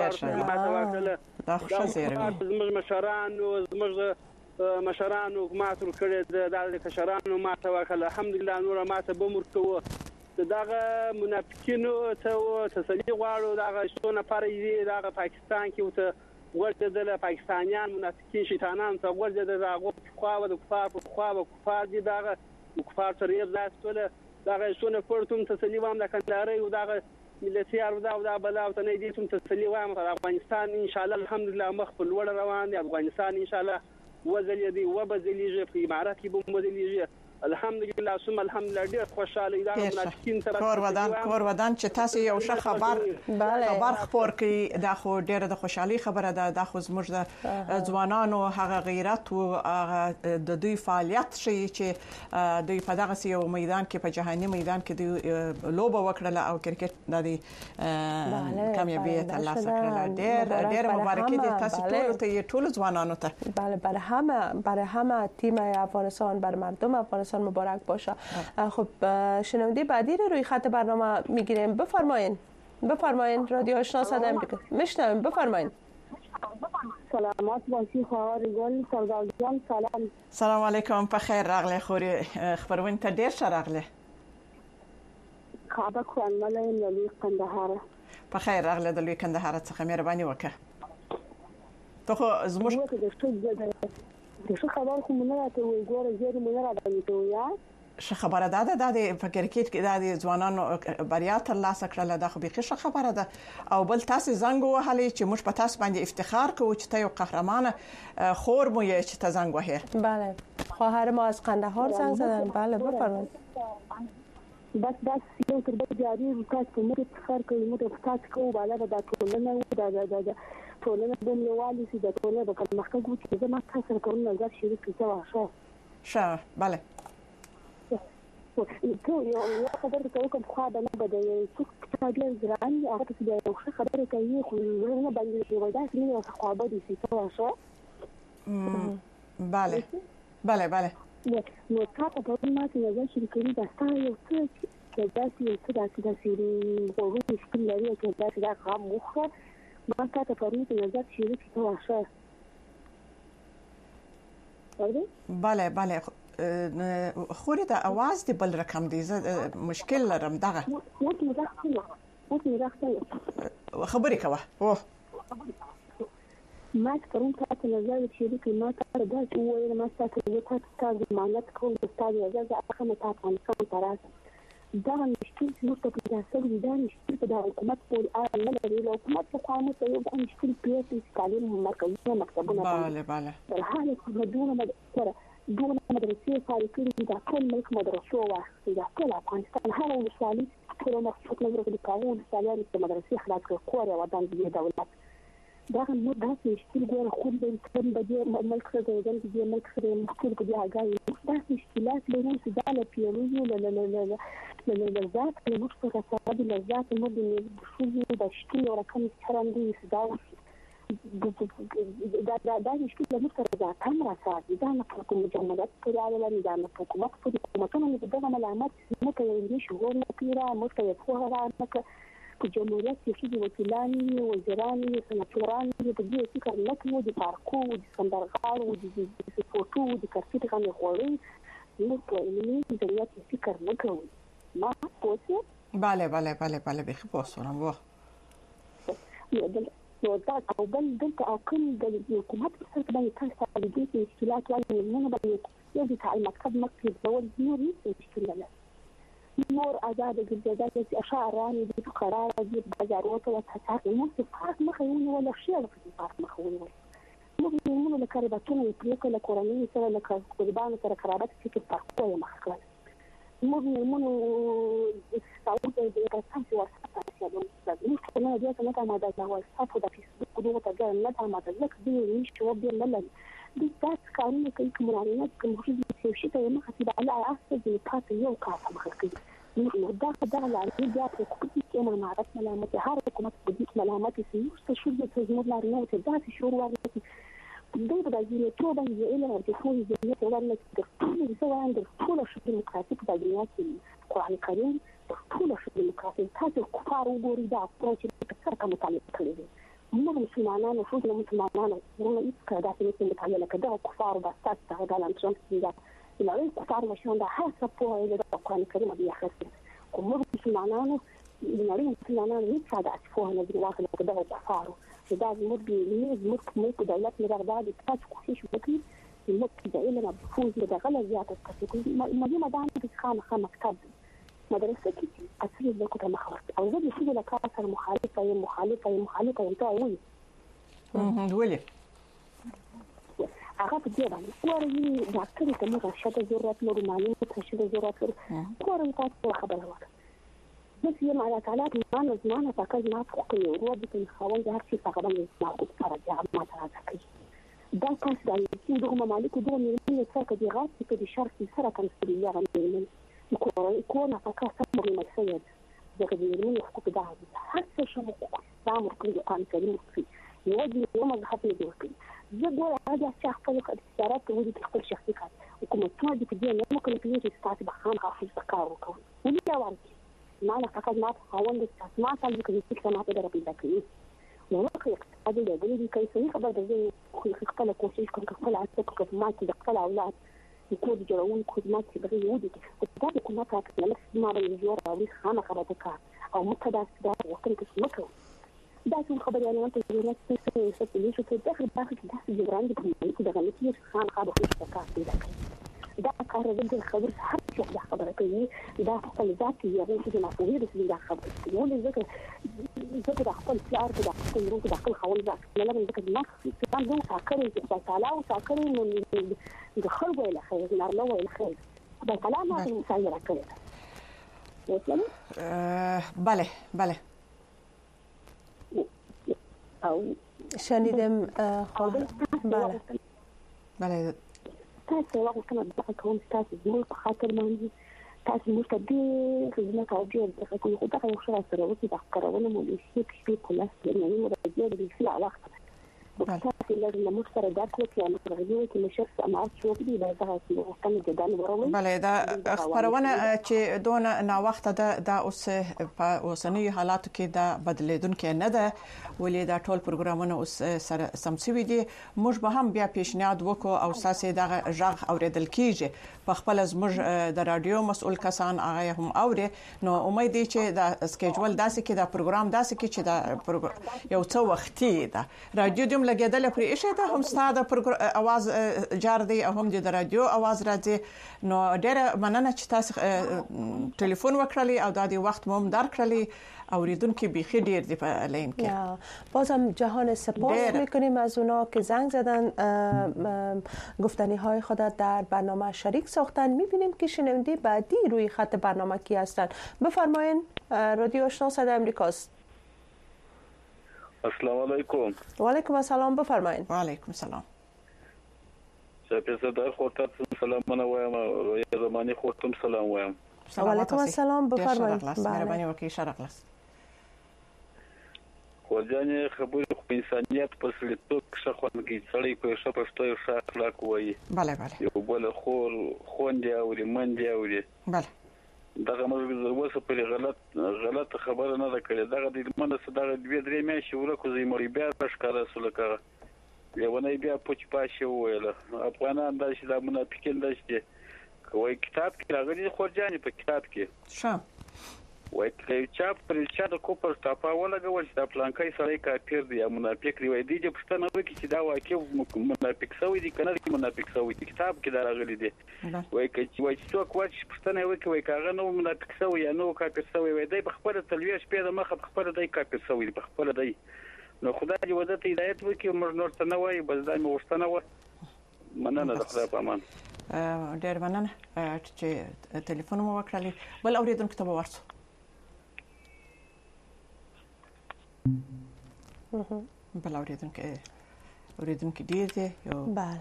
دا خوشا زیروي زموږ مشرانو زموږ مشرانو حکومت ورکړي د کشرانو ماته وکړه. الحمدلله نور ماته بمر کوو دغه منافقینو ته تسلی غواړو. دغه څو نفر یې دغه پاکستان کې وته ورته پاکستانیان منافقین شیطانان ته ورته دغه خو او د کفار په خو او کفار دي دغه کفار سره یې ځاستله دغه څو نفر ته تسلی وام د کندهاري او دغه ملتيار او دا بل او ته نه دي ته تسلی وام. افغانستان ان شاء الله الحمدلله مخ په لوړ روان دي. افغانستان ان شاء الله وزلې دي وبزلېږي په امارات کې به وزلېږي الحمدلله ثم الحمدلله ډیر خوشاله دا منافقین سره کور ودان کور ودان چې تاسو یو ښه خبر خبر خبر کې دا خو ډیره د خوشحالي خبره ده دا خو زموږ د ځوانانو هغه غیرت او هغه د دوی فعالیت شي چې دوی په دغه یو میدان کې په جهاني میدان کې دوی لوبه وکړه او کرکټ د کامیابی ترلاسه کړل ډیر ډیر مبارکي دي تاسو ټول ته ټول ځوانانو ته بله برای همه برای همه تیم افغانستان بر مردم افغانستان مبارک باشه. خب شنونده بعدی رو روی خط برنامه میگیریم. بفرمایید بفرمایید رادیو آشنا صدای امریکا میشنویم. بفرمایید. سلامات باشی خواهر گل سوداگران. سلام سلام علیکم په خیر راغله خوري خبرونه ته ډیر ښه راغله. کعبه کوانمله لوی کندهار په خیر راغله د لوی کندهار څخه مهرباني وکړه. ته خو زموږ د څه خبر خو مونږ راته وي ګوره زیری مونږ راځي ته یا څه خبره ده د د کرکټ کې د ځوانانو بریا تر لاسه کړل دا خو به ښه خبره ده او بل تاسو زنګ وهلي چې موږ په تاسو باندې افتخار کوو چې ته یو قهرمان خور مو یې چې ته زنګ وهې. بله خواهر ما از قندهار زنگ زدن. بله بفرمایید. بس بس یو تر بل جاری وکړ موږ افتخار کوو موږ تاسو کوو بالا د ټولنه د د ټولنه د ملوالي چې د ټولنه د پرمختګ چې زما تاسو کوم نظر شریک کیږي واشه شه بله ته یو خبره کوم خو دا نه بده چې څنګه ځران هغه څه دی یو خبره کوي خو نه باندې یو دا چې نه خو به دي چې واشه بله بله بله نو تاسو په ما چې نظر شریک کیږي دا ستاسو یو څه چې دا چې دا چې دا چې ورو شپږ لري چې دا چې دا خام مخه ما تاسو په دې نظر شریک ته واشه. بله بله خوري د اواز دی بل رقم دی مشکل لرم دغه خبرې کوه او ما کوم تاسو نظر شریک ما تاسو دا چې وایي ما تاسو یو تاسو د مالک کوم تاسو یو ځای هغه مې تاسو نه تراسه دا مشکل چې نو په سیاست کې دا مشکل په د حکومت په اړه نه لري له حکومت په قانون ته یو مشکل پیښ تعلیم مرکزي مکتبونه bale bale د حال په دونه مدرسه دونه مدرسې فعال کړي دا ټول ملک مدرسو واه دا ټول افغانستان هر ولسوالي ټول مخصوص نظر د قانون سالاري په مدرسې خلاص کړو ودان دي دولت دا نو دا مشکل ګور خو د کوم بدی ملک سره د دې ملک سره مشکل کې دی هغه دا مشکلات له نو سده له پیروزي له له له له لذات له مشکل سره د لذات مو د شوزي د شکل او رقم څرام دي سده دا دا دا مشکل له مشکل دا تم راځي دا نه کوم جملات په اړه نه دا نه حکومت په حکومتونو د دغه ملامت نه کوي د شغل نه پیرا مو کوي خو هغه په جمهوریت کې چې وکیلان وزیران سناتوران د دې فکر نه کوي د پارکو د سندرغاړو د سپورټو د کرکټ غني خوري نو په دې ځای فکر نه کوي ما پوهه bale bale bale bale به خو سلام واه نو دا او بل دلته او کوم د حکومت په سر باندې تاسو د دې مشکلات وايي نه باندې یو د تعلیم مکتب مکتب ډول نوري مشکل نه نور آزاد جدا چې اشعاران دي قرار دي بازارات او تاسو نو څه فرق مخاوي ولا شيء له فرق مخاوي نو موږ له کارباتونو په کله کورنۍ سره له قربان سره قرابت چې فرق کوي مخکله موږ موږ تاسو د تاسو ورسره نو څنګه دا څنګه ما دا او تاسو د فیسبوک دوه ته نه دا ما دا لکه دی نشو به نه د تاسو کارونه کوي کومه کوم څه شي ته ما خطي على اساس د پاتې یو کار مخکې نو دا دا لاري دا په کومه کې ما معرفت ملامت هر حکومت په دې ملامت سي نو څه شو د زموږ لاري نه ته دا شو ورته دوی د دې ټول باندې اله د ټول دې ټول نه د ټول سوا عند ټول شو دیموکراتیک د دنیا کې قرآن کریم ټول شو دیموکراتیک تاسو کفار وګورئ دا چې څنګه کوم تعلق کړی موږ مسلمانانو خو د مسلمانانو موږ هیڅ کله داسې نه کوي لکه دا کفار بس تاسو دا لام څنګه چې دا نو کفار مشون دا هڅه په دې د قرآن کریم دی اخر کوم مسلمانانو د نړۍ مسلمانانو هیڅ دا څه نه دی واخل دا کفار دا موږ به موږ موږ د دولت نه راغلي تاسو کوشش وکړئ موږ د علم په فوز د غلا زیاته کوي مهمه ده چې خامخا مکتب مدرسه کې اصلي د کومه مخاطر او زه د شي له کار سره مخالفه یم مخالفه یم مخالفه یم ته وایي ولې هغه په دې باندې ورته ډاکټر ته موږ شته ضرورت لرو معلومات ته شته ضرورت لرو ورته تاسو خبره وکړه بس يوم على ثلاث زمان زمان فكر ما فوقي وروح بكل خوان ده هرشي فقبل يسمع قد فرجع ما تراجعكي ده كاس ده يكون دوغما مالك ودوغما من يتفاك دي غاسي كدي شاركي سرقا نسبيا غنين يكون فكا سمر لما يسيد ده كدي يرمين يحكوك ده عزيز حتى شمكوك دعمر كل يقام كريم فيه يوجد يوم الزحفي دوكي زبور هذا الشيخ فلق الاستيارات ودي تختل شخصيكات وكما تواجد في الدين يمكن يجي ستاتي بخان خاصي سكار وكون ولي وانتي معنا فقط ما تحاول ما تعلم كذي فكرة ما تقدر بيذاكرين ونقي هذا اللي يقولي كيف يقدر زي يختلف كوشيش كل كفل على سكك ما تدخل أولاد يكون جرؤون يكون ما تبغي يودي وده يكون ما تاكل نفس ما بالجوار أو خانة خبرتك أو متداس ده وكنت اسمك ده شو الخبر يعني أنت جيرانك تسوي شيء ليش وتدخل داخل ده جيرانك كده غلطية خانة خبر خيش تكاسي ده ده كان ضد الخبر حتى شوف ده خبرك ايه ده حصل ذاتي يا بنت دي معقولة بس ده خبر يقول الذكر الذكر ده حصل في الارض ده حصل يروح ده كل خوان ذاك لا لا الذكر ما كان ده ساكري ده تعالى وساكري من الخلوه الى خير من الارلوه الى خير ده كلام ما مسير كده وصلني آه بله بله او شنیدم خواهر بله بله تاسو وقت كما دخل كون تاسو ملك خاطر ماني تاسو ملك دي خدمه توجيه دخل كل خطه يخشى سره وتي تذكر ولا مو شيء في كل يعني مو رجال بيفيع وقت بس لازم مشترك داخلك يعني ترغيوك مشرف معك شو بدي بعدها كان جدال وروي بله دا خبرونه چې دون نا وخت ده دا اوس په اوسنی حالاتو کې دا بدلیدونکې نه ده ولې دا ټول پروګرامونه اوس سره سمسوي دي موږ به هم بیا پیشنهاد وکړو او ساسي دا ژغ اوریدل کیږي په خپل زموږ د رادیو مسؤل کسان هغه هم اوري نو امید دي چې دا سکیجول داسې کې دا پروګرام داسې کې چې دا یو څو وختي دا رادیو دم لګیدل پرې اشه ته هم ستاده اواز جار دی او هم د رادیو اواز راځي نو ډېر مننه چې تاسو ټلیفون وکړلی او دا د وخت مو درکړلی اوریدونکو بیخی ډیر دی په لین کې بازم جهان سپاس میکنیم از اونا که زنگ زدن گفتنی های خود در برنامه شریک ساختن. میبینیم که شنونده بعدی روی خط برنامه کی هستن. بفرمایین. رادیو آشنا صدای امریکاست. السلام علیکم. و علیکم السلام. بفرمایین. و علیکم السلام. شپیسه خورتم سلام منویم روی زمانی خورتم سلام ویم. و علیکم السلام. بفرمایید. مهربانی وکړئ شرقلس. خورجانې خبرې خو انسانیت په سلیتوب کې خوند کې سړی په ښه پښتو یو ښه اخلاق وایي. بله بله. یو بل خور خوندې اوري منډې اوري. بله. دغه موږ اوسه پرې غلط غلط خبره نه ده کړې. دغه د منځ دغه دوه درې میاشتې ورکو زې مړی بیا ښکاره سول کړه. لیونی بیا پوچ پاشه ویل افغانان داسې د منافقین داسې کوي کتاب کې راغلي خورجانې په کتاب کې. ښه. وای چې چا پر چا د کوپر ټاپا ولګول چې د پلانکای سره کافر دی یا منافق دی وای دی چې پښتنه وکړي چې دا واقع منافق سوی دی کنه چې منافق سوی دی کتاب کې دا راغلي دی وای چې وای چې څوک وای چې پښتنه وکړي وای کاغه نو منافق سوی یا نو کافر سوی وای دی په خپل تلويش په مخه په خپل دی کافر سوی دی په خپل دی نو خدای دې ودته هدایت وکړي موږ نور څه نه وای بس دا مې وښتنه و مننه د خدای په امان. ډېر مننه چې ټلیفون مو وکړلی. بل اوریدونکو ته ورسو. بل اوریدونکو اوریدونکو ډیر دی. بله.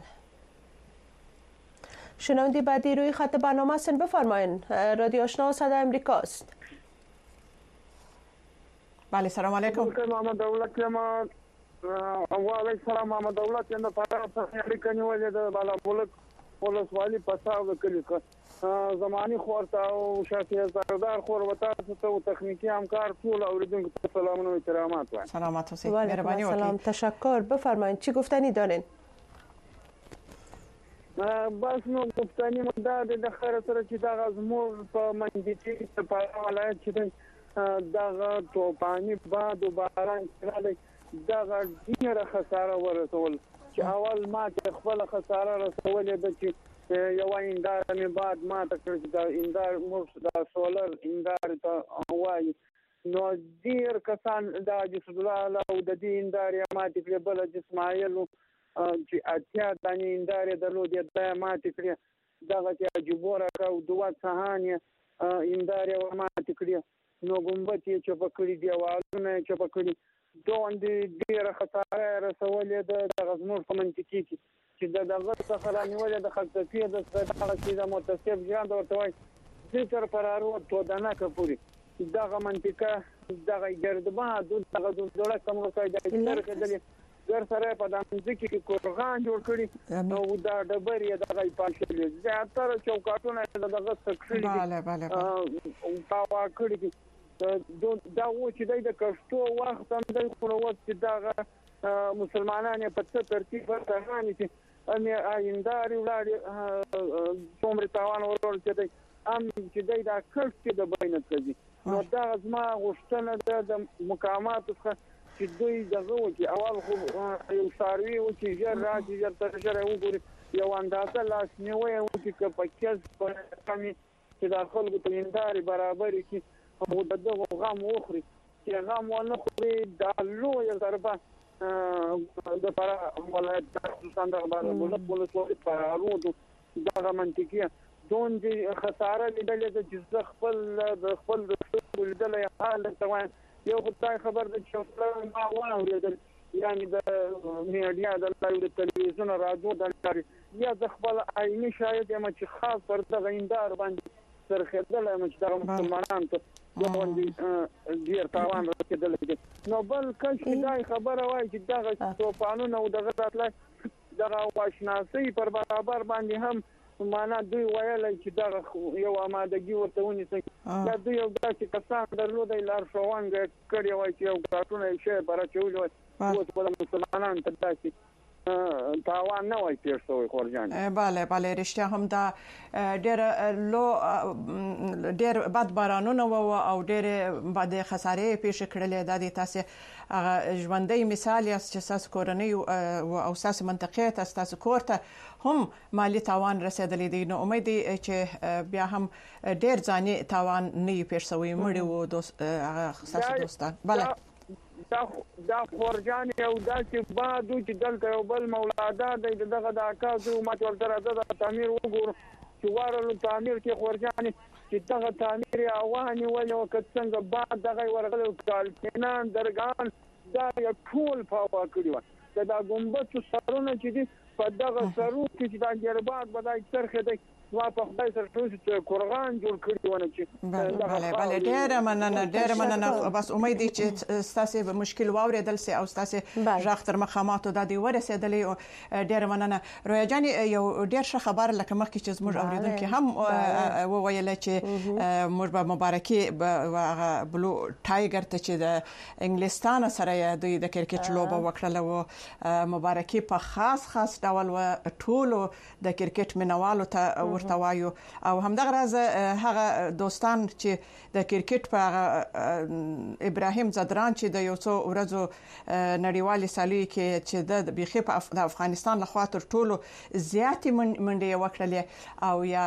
شنونده بعدی روی خط برنامه هستن. بفرمایین. رادیو آشنا صدای امریکاست. بله سلام علیکم. محمد دولت یم. و علیکم السلام محمد دولت یم. په اړه اړیکه نیولې ده بالا ملک پولیس والی پساو کلی زمانی خورته او شافعي زردار خور وتا ته تخنیکی همکار ټول اوریدونکو ته سلامونه و احترامات وایم. سلامات اوسئ. مهربانی وکړئ. سلام تشکر. بفرمایید چی گفتنی دارین؟ بس نو گفتنی مده د خیر سره چې دا زموږ په منځتي په ولایت کې دا توپانی باد او باران راغلی دا ډیره خساره ورسول چې اول ما ته خپل خساره رسولې ده چې یو اندار مې بعد ما ته کړی دا اندار موږ دا سولر اندار ته وایي نو ډیر کسان دا جسد الله او د دې اندار یا ما ته بل د اسماعیل چې اتیا دانې هندارې درلودې دا یې ماتې کړې دغه چې جبوره او دوه صحانې هندارې ور ماتې کړې نو ګمبد یې چوپه کړي دیوالونه یې چوپه کړي دومره ډېره خساره یې رسولې ده دغه زموږ په منطقې کې چې د دغه څخه رانیولې د خلکتفي د دغه چې د متصف جان د ورته وایي ذکر فرارو تودناکه پورې دغه منطقه دغه ګردباد دغه دوړه کوم کوي د ترکدلې ګر سره په دامن ځکه کې کورغان جوړ کړي نو دا ډبرې دغه پاشلې زیاتره چوکاټونه دغه سکشلې bale bale او تا کړی دا و چې د کښتو وخت هم د خپلوت چې دغه مسلمانانو په څه ترتیب ورته چې ان اینداري ولادي څومره تاوان ورور چې ام چې دا کښت د بینت کوي نو دا زما غوښتنه د مقامات څخه چې دوی دغه وکي اول خو یو ساروي او چې ژر راځي ژر تر ژره وګوري یو اندازه لاس نیوي او چې په کېز په کمی چې د خلکو په انداري برابر کی او دغه غم وخوري چې غم ونه خوري د لوی ضربه د para ولایت د څنګه باندې بوله بوله پارو دغه منطقه دون دي خساره لیدلې چې خپل د خپل د لیدلې حال ته یو خدای خبر د چوکلر ما واورېدل یعنی د میډیا د لایو تلویزیون راډیو د لاري یا د خپل عیني شاهد یم چې خاص پر دغه ایندار باندې سرخدل یم چې د مسلمانانو ته باندې ډیر تاوان رسیدل نو بل کله دا خبره وای چې دغه توپانونه او دغه راتله دغه واشناسي پر برابر باندې هم معنا دوی ویل چې دا یو آمادګي ورته ونیسي دا دوی یو داسې کسان درلودای لار شوانګ کړی وای چې یو ګاټونه یې شی برچول وای اوس په مسلمانانو ته داسې تاوان نه وای تیر شوی خورجان bale bale رښتیا هم دا ډېر لو ډېر بد بارانونه و او ډېر بد خسارې پیښ کړلې د دې تاسو ژوندۍ مثال یاست چې تاسو کورنۍ او تاسو منطقې ته تاسو کوړه هم مالی تاوان رسیدلی دی نو امید چې بیا هم ډېر ځاني تاوان نه پیښ شوی مړي وو دوست تاسو دوستان bale دا دا خورجان یو داسې بادو چې دلته یو بل مولادا د دغه د اکاز او ماته ورته د تعمیر وګور چې وارلو تعمیر کې خورجان چې دغه تعمیر اواني ول او څنګه بعد دغه ورغلو کال کینان درګان دا یو ټول پاوا کړی دا ګمبد سرونه چې په دغه سرو کې دا جربات بدای ترخه دی وا په خدای سره ټول کورغان جوړ کړی ونه چې bale bale ډېر مننه ډېر مننه بس امید چې تاسو مشکل واوریدل سي او تاسو ژغ تر مخاماتو د دې ورسېدلې ډېر مننه رویا جان یو ډېر ښه خبر لکه مخکې چې زموږ اوریدونکو هم وویل چې موږ به مبارکي بلو ټایګر ته چې د انګلستان سره دوی د کرکټ لوبه وکړه او مبارکي په خاص خاص ډول ټول د کرکټ مینوالو ته ورته وایو او همدغه راز هغه دوستان چې د کرکټ په ابراهیم زدران چې د یو څو ورځو نړیوالې سالي کې چې د بيخي په افغانستان لخوا تر ټولو زیاتې منډې وکړلې او یا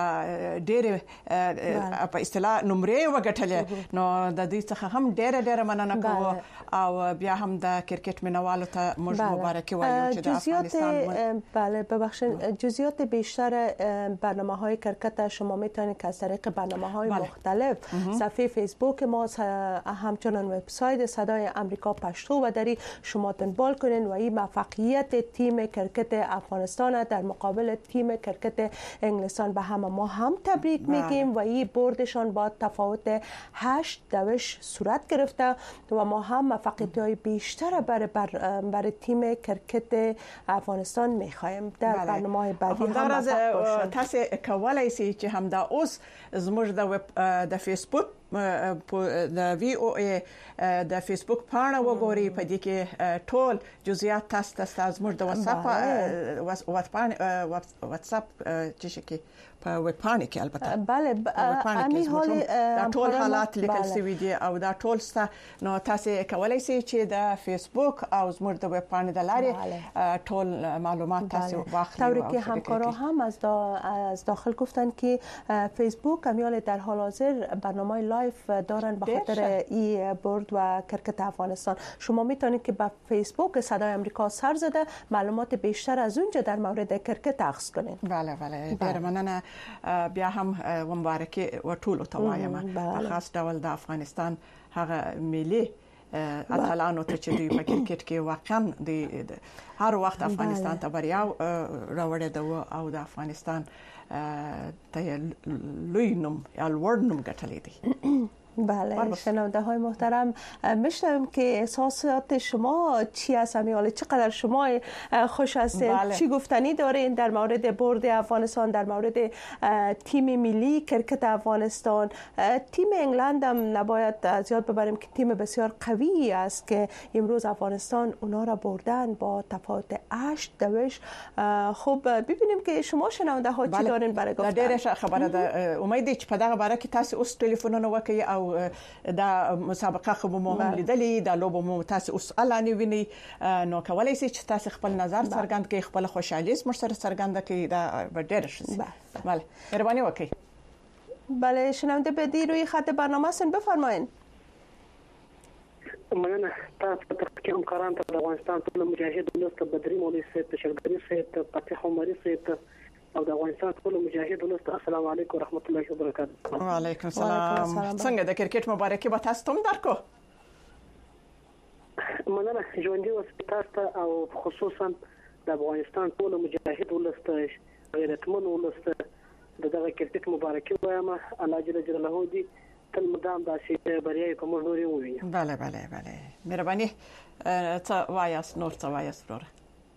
ډېر په اصطلاح نمرې وګټلې نو د دې څخه هم ډېر ډېر مننه کوو او بیا هم د کرکټ مینوالو ته موږ مبارکي وایو چې د افغانستان بله ببخشید جزئیات بیشتر برنامه های کرکت شما میتونید که از طریق برنامه های مختلف صفحه فیسبوک ما همچنان وبسایت صدای آمریکا پشتو و دری شما دنبال کنین و این موفقیت تیم کرکت افغانستان در مقابل تیم کرکت انگلستان به همه ما هم تبریک میگیم و این بردشان با تفاوت هشت دوش صورت گرفته و ما هم موفقیت های بیشتر برای بر برای تیم کرکت افغانستان میخوایم در برنامه های بعدی هم موفق باشند. تاسو کولای شئ چې هم دا اوس زموږ د د فیسبوک د وی او ای د فیسبوک پاڼه وګورئ په دې کې ټول جزئیات تاسو ته زموږ د واتساپ واتساپ چې شي په ویب پاڼه کې البته bale امي حال دا ټول حالات لیکل شوی دي او دا ټول ستا نو تاسو کولای شئ چې د فیسبوک او زموږ د ویب پاڼې د لارې ټول معلومات تاسو واخلئ. طوری که همکارا هم از از داخل گفتن که فیسبوک امیال در حال حاضر برنامه لایف دارن به خاطر این برد و کرکت افغانستان. شما میتونید که با فیسبوک صدای امریکا سر زده معلومات بیشتر از اونجا در مورد کرکت اخذ کنین. بله بله ډیر مننه. بیا هم و مبارکي ورټولو ته وایم په خاص ډول د افغانستان هغه ملي اتلانو ته چې دوی په کرکټ کې واقعا د هر وخت افغانستان ته بریا راوړې ده او د افغانستان ته لوی نوم یا لوړ نوم ګټلې دي. بله شنونده های محترم، میشنویم که احساسات شما چی است؟ امیال چقدر شما خوش هستید؟ بله. چی گفتنی دارین در مورد برد افغانستان، در مورد تیم ملی کرکت افغانستان؟ تیم انگلند هم نباید از یاد ببریم که تیم بسیار قوی است که امروز افغانستان اونا را بردن با تفاوت هشت دوش. خب ببینیم که شما شنونده ها چی دارین برای گفتن؟ ډیره خبره ده. امید چې په دغه باره کې تاسو اوس ټلیفونونه وکړئ او دا مسابقه خو مو هم لیدلې، دا لوبه مو تاسو اوس اعلان ویني، نو کولای شئ چې تاسو خپل نظر څرګند کړئ، خپل خوشحالي مر سره څرګند کړئ. دا ډېر ښه. بله مهرباني وکړئ. بله شنونده بدی روی خط برنامه سن بفرمایید. مننه. تاسو ته کوم کاران ته د افغانستان ټول مجاهد ولست بدري مولوي صاحب، تشکرګری صاحب، فتح عمري صاحب او د افغانستان ټول مجاهد ولست السلام علیکم ورحمت الله وبرکاته. وعلیکم السلام. څنګه د کرکټ مبارکي به تاسو ته درکو؟ مننه. ژوندۍ اوسئ تاسو او خصوصا د افغانستان ټول مجاهد ولست غیرتمن ولست د دغه کرکټ مبارکي وایم. الله جل جلاله دې تل مدام داسې بریاوې په موږ نورې وویني. بله بله بله مهرباني. څه وایاست نور څه وایاست وروره؟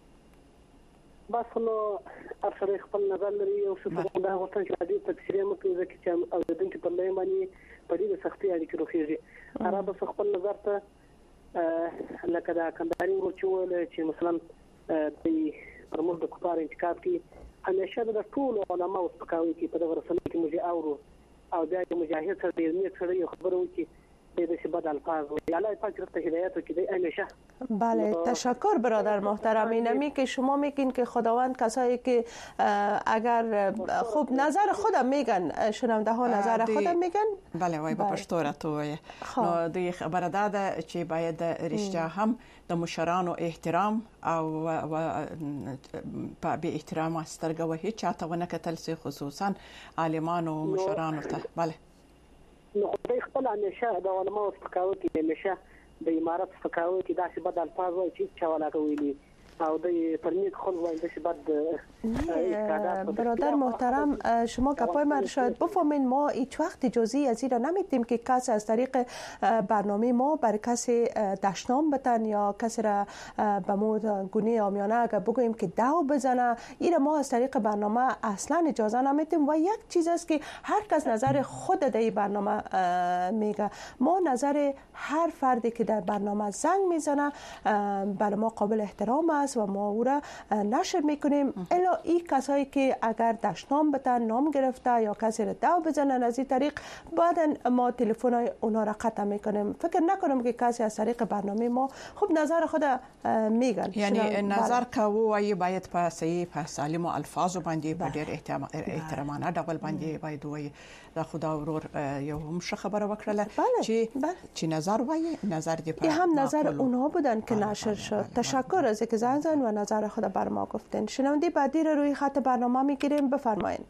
بس نو افسر خپل نظر لري او څه دا غوښتنه چې دې تفسیر مو کوي ځکه چې اوریدونکو په لای باندې په دې سختي اړیکې روخیږي. عرب خپل نظر ته لکه دا کندهاري ورچول چې مثلا د پرموږ د کفار انتخاب کې همیشه د ټول علماء او سپکاوي کې په دغه رسنۍ کې موږ اورو او بیا د مجاهد سره د نیت سره یو خبرو کې د شباب الفاظ و الله پاک رفته هدایت وکړي همیشه. بله تشکر برادر محترم. اینمی که شما میگین که خداوند کسایی که اگر خوب نظر خودم میگن، شنونده ها نظر خودم میگن. بله وای په پښتو راته وای. نو د خبره ده چې باید رښتیا هم د مشرانو احترام او به احترام سترګه وهي چاته ونه کتل سي، خصوصا عالمانو او مشرانو ته. بله نو خدای خپل همیشه د علماء سپکاوي کې همیشه د امارت سپکاوي کې داسې بد الفاظ وایي چې چا ولا کوي او د پرنیک خل وایي داسې بد. برادر محترم شما گپای ما شاید بفهمین ما هیچ وقت اجازه از این را نمیدیم که کسی از طریق برنامه ما بر کسی دشنام بتن یا کسی را به ما گونه عامیانه اگر بگوییم که دو بزنه، این ما از طریق برنامه اصلا اجازه نمیدیم. و یک چیز است که هر کس نظر خود در این برنامه میگه. ما نظر هر فردی که در برنامه زنگ میزنه برای ما قابل احترام است و ما او را نشر میکنیم. الا این کسایی که اگر دشنام بتن، نام گرفته یا کسی را دو بزنن از این طریق، بعدا ما تلفن های اونا را قطع میکنیم. فکر نکنم که کسی از طریق برنامه ما خب نظر خود میگن. یعنی نظر که وایي باید په صحیح په سالم الفاظو باندې په ډېر احترامانه ډول باندې باید وایي. دا خدا ورور یو هم ښه خبره وکړله چې چې نظر وایي نظر دې په هم نظر اونها بودن که نشر شد. تشکر از اینکه زنگ زدن و نظر خود بر ما گفتین. شنونده بعدی رو روی خط برنامه میگیریم، بفرمایید.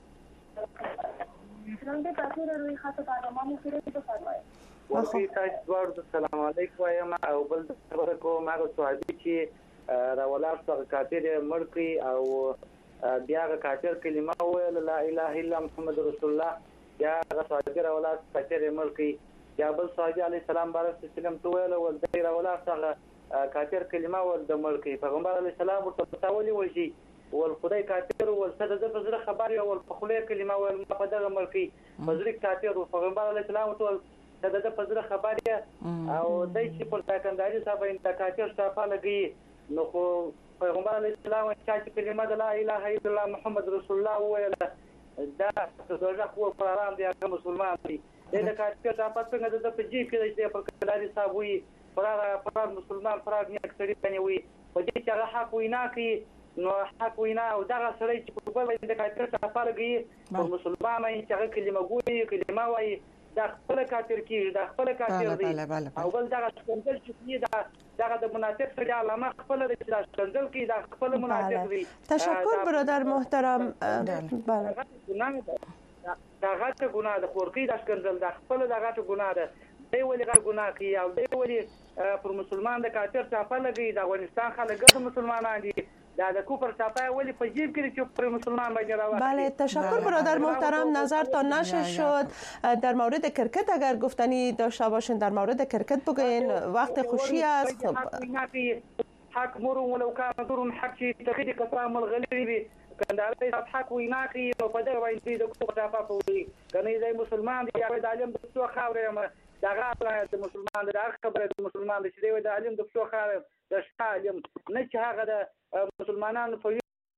شنونده بعدی رو روی خط برنامه میگیریم، بفرمایید. وخی تاسو ورته سلام علیکم وایم او بل خبره کوم هغه صحابي چې راولار څنګه کاتر مړکی او بیا هغه کاتر کلمه ویل لا اله الا محمد رسول الله، یا هغه صحابي راولار کاتر مړکی یا بل صحابي علی السلام بارک سلام تو ویل ول دی راولار څنګه کاتر کلمه ول د مړکی پیغمبر علی السلام ورته تاولی وشي ول خدای کاتر ول څه د فزره خبر یو ول په خله کلمه ول په دغه مړکی فزره کاتر او پیغمبر علی السلام ټول دا د فزره خبر او دای چې پر تاکنداري صاحب انتقاطي صفه لګي نو خو پیغمبر علی السلام چې کلمه لا اله الا الله محمد رسول الله ویل دا څنګه خو پرام دي هغه مسلمان دي د کاتي صفه څنګه د پجی کې د پر کلاري صاحب وي پر پر مسلمان پر نه کړي کني وي په دې چې هغه حق وینا کوي نو حق وینا او دغه سړی چې په بل د کاتي صفه لګي مسلمان یې چې کلمه ګوي کلمه وایي د خپل کاتر کیږي د خپل کاتر دی او بل دغه څنګه چې دا دغه د مناسب سره علامه خپل د څنګه کې د خپل مناسب دی. تشکر برادر محترم. بله دغه ته ګناه د خورقي د څنګه د خپل دغه ته ګناه ده دی ولې غیر ګناه کوي او دی ولې پر مسلمان د کاتر چاپه لګي د افغانستان خلک د مسلمانان دي دا د کوپر چاپه ولی په جیب کې چې پر مسلمان باندې راوړي. بله تشکر برادر محترم. نظرتان نشر شد در مورد کرکت اگر گفتنی داشته باشین در مورد کرکت بگوین وقت خوشی است. حق مرو ولو كان دور حق شي تخدي كلام الغليبي كان دا حق ویناقي او په دغه باندې د کوپر چاپه کوي کني زي مسلمان دي یا د عالم د څو خاورې دا غاړه د مسلمان د خبره د مسلمان د شری د عالم د څو خاورې د عالم نه چې هغه د مسلمانانو په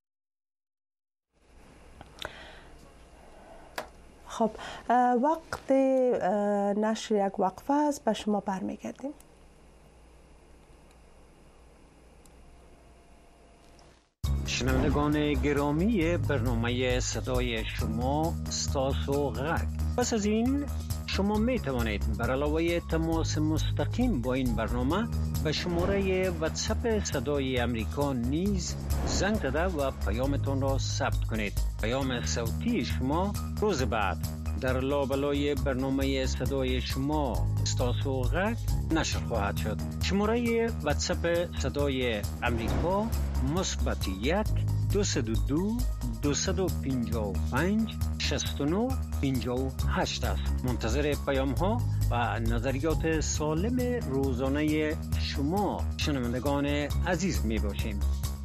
خب وقت نشر یک وقفه است به شما برمیگردیم. شنوندگان گرامی برنامه صدای شما استاس و غرق. پس از این شما می توانید بر علاوه تماس مستقیم با این برنامه به شماره واتساپ صدای امریکا نیز زنگ زده و پیامتان را ثبت کنید. پیام صوتی شما روز بعد در لابلای برنامه صدای شما استاس و غرق نشر خواهد شد. شماره واتساپ صدای امریکا مثبت یک دویست و دو دویست و پنجاه و پنج شصت و نه پنجاه و هشت است. منتظر پیام ها و نظریات سالم روزانه شما شنوندگان عزیز می باشیم.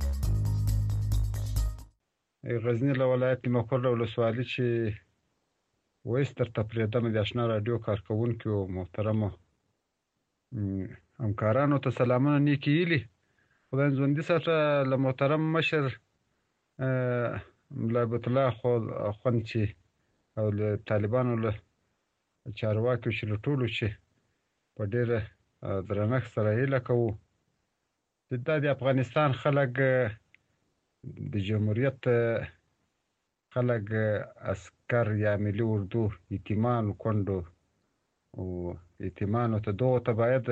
غزنی له ولایت مقر ولسوالۍ چې وستر تپریدم د آشنا رادیو کارکونکو او محترمو همکارانو ته سلامونه نیکی ویلي. خدای ژوندي ساته. له محترم مشر ملا بیت الله خوند چې او له طالبانو له چارواکو چې له ټولو چې په ډېره درنښت سره هیله کوو چې دا د افغانستان خلک د جمهوریت خلک عسکر یا ملي اردو یتیمان کونډو او یتیمانو ته دغو ته باید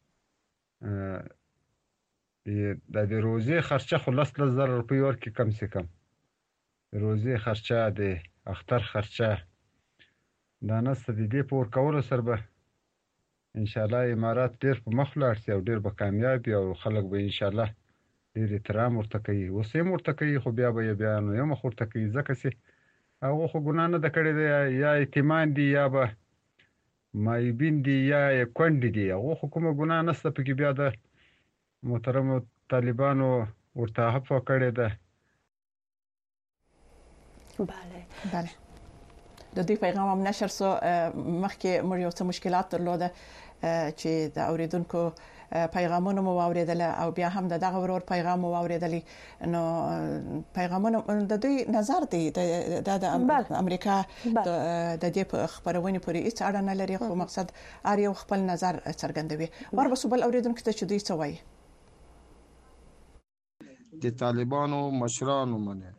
د د روزي خرچه خو لس لس زره روپۍ ورکړي کم سې کم. د روزي خرچه د اختر خرچه دا نسته د دې په ورکولو سره به انشاءالله امارات ډېر په مخ لاړ شي او ډېر به کامیاب وي او خلک به انشاءالله ډېر احترام ورته کوي. اوس یې هم ورته کوي خو بیا به یې بیا نو یم ورته کوي ځکه چې هغه خو ګناه نه ده کړې ده. یا یتیمان دي یا به مایبین دي یا یې کونډې دي. هغه خو کومه ګناه نشته پکې. بیا د محترمو طالبانو ورته عفوه کړې ده. بله بله د دې پیغام هم نشر سو. مخکې موږ یو څه مشکلات درلوده چې د اوریدونکو پیغامونه مو واوریدل او بیا هم دغه ورور پیغام مو واوریدلی. نو پیغامونه د دوی نظر دی د امریکا د دې خبرونه پورې هیڅ اړه نه لري خو مقصد اړ یو خپل نظر څرګندوي. ور به بل اوریدونکو ته چې دوی څه وایي. د طالبانو مشرانو منه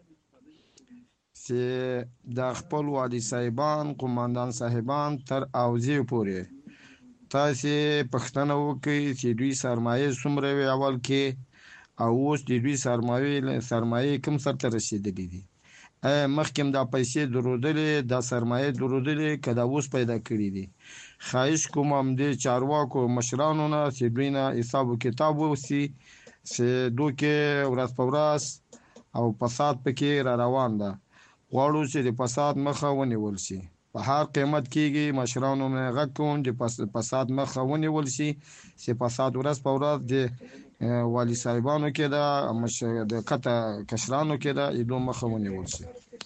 چې د خپل والي صاحبان قوماندان صاحبان تر اوزی پورې تاسو پښتنه وکي چې دوی سرمایه څومره وی اول کې او اوس د دوی سرمایه سرمایه کوم سره رسیدلې دي. مخکې دا پیسې درودلې د سرمایه درودلې کدا اوس پیدا کړې دي. خواهش کوم هم د چارواکو مشرانو نه چې دوی نه حساب کتاب وسی چې دوی ورځ په ورځ او فساد پکې را روان ده. غواړو چې د فساد مخه ونیول شي. په هر قیمت کېږي مشرانو نه غږ کوم چې فساد مخه ونیول شي چې فساد ورځ په ورځ د والي صاحبانو کې ده د کته کشرانو کې ده ایدو مخه ونیول شي.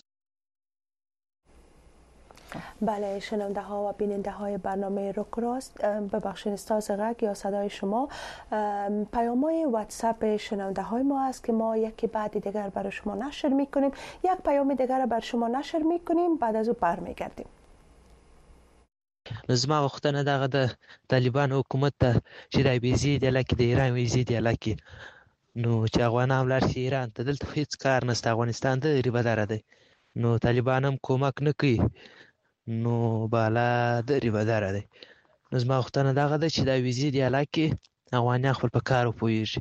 بله شنونده ها و بیننده های برنامه روکراست ببخشید استاذ غرق یا صدای شما پیام های واتساپ شنونده های ما است که ما یکی بعد دیگر برای شما نشر میکنیم. یک پیام دیگر برای شما نشر میکنیم بعد از او برمیگردیم. زما وختونه دغه د طالبان حکومت ته چې د بیزید لکه د ایران ویزید لکه نو چې افغانان ولر شي ایران ته دلته هیڅ کار نشته. افغانستان د ریبه دره دی نو طالبان هم کومک نه کوي نو بالا درې به دره دی. نو زما غوښتنه دغه ده چې دا ویزې دیاله کې افغانیان خپل په کار وپوهېږي.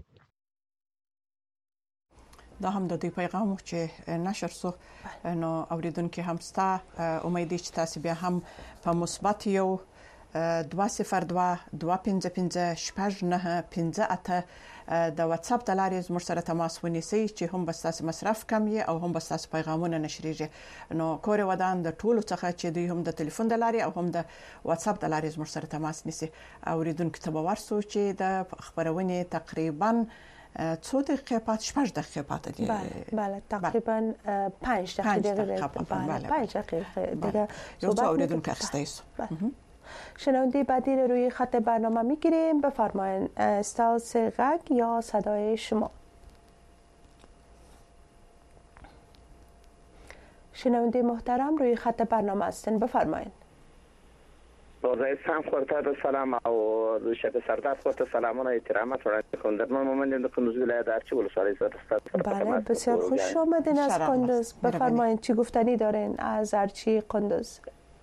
دا هم د دوی پیغام چې نشر سو، نو اوریدونکو هم ستا امید چې تاسو بیا هم په مثبت یو دوه صفر دوه دوه پنځه پنځه شپږ نه پنځه اته د واتس اپ د لارې زموږ سره تماس ونیسئ چې هم به ستاسو مصرف کم وي او هم به ستاسو پیغامونه نشریږي. نو کور ودان د ټولو څخه چې دوی هم د ټلیفون د لارې او هم د واتس اپ د لارې زموږ سره تماس نیسي. اوریدونکو ته به ورسو چې د خبرونه تقریبا څو دقیقې پات شپږ دقیقې پات دي. بله بله تقریبا پنج دقیقه بله پنج دقیقه دیگه صحبت اوریدونکو اخستایسو. شنونده بعدی رو روی خط برنامه میگیریم. بفرمایید استاس غږ یا صدای شما. شنونده محترم روی خط برنامه هستین، بفرمایید. رئیس هم خورتا سلام او شب سردار خورتا سلامونه احترامات وړاندې کوم. د مومن د کندوز ولایت ارچی ولسوالۍ سره تاسو. بله بسیار خوش آمدین از کندوز. بفرمایید چی گفتنی دارین از ارچی کندوز؟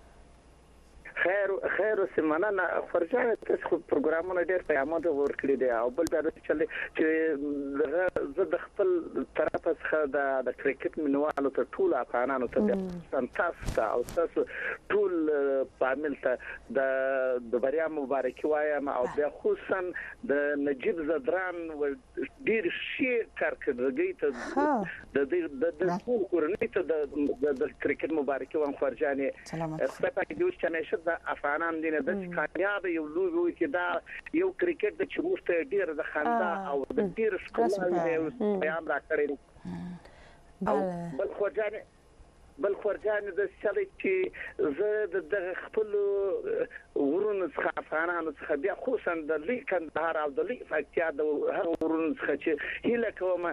خیر خیر سیمانه نه فرجانه تاسو پروګرامونه ډېر پیغامات ورکړي دي او بل بیا چې زه د خپل طرف څخه د کرکټ منوالو ته ټول افغانانو ته تاسو او تاسو ټول عامل ته د بریا مبارکي وایم او بیا خصوصا د نجیب زدران ډېر شي کارکړګي ته د د ټول کورنۍ ته د کرکټ مبارکي وایم فرجانه. سپاک دیوس چې افغانان دي نه د کامیاب یو لوبي کې دا یو کرکټ د چموسته ډیر د خندا او د ډیر ښکلا پیغام راکړي. بل خورجان بل خورجان د شلې چې زه د خپل ورونو څخه افغانانو څخه بیا خصوصا د لیکندهار او د لیکفاکتیا د هر ورونو څخه چې هیله کوم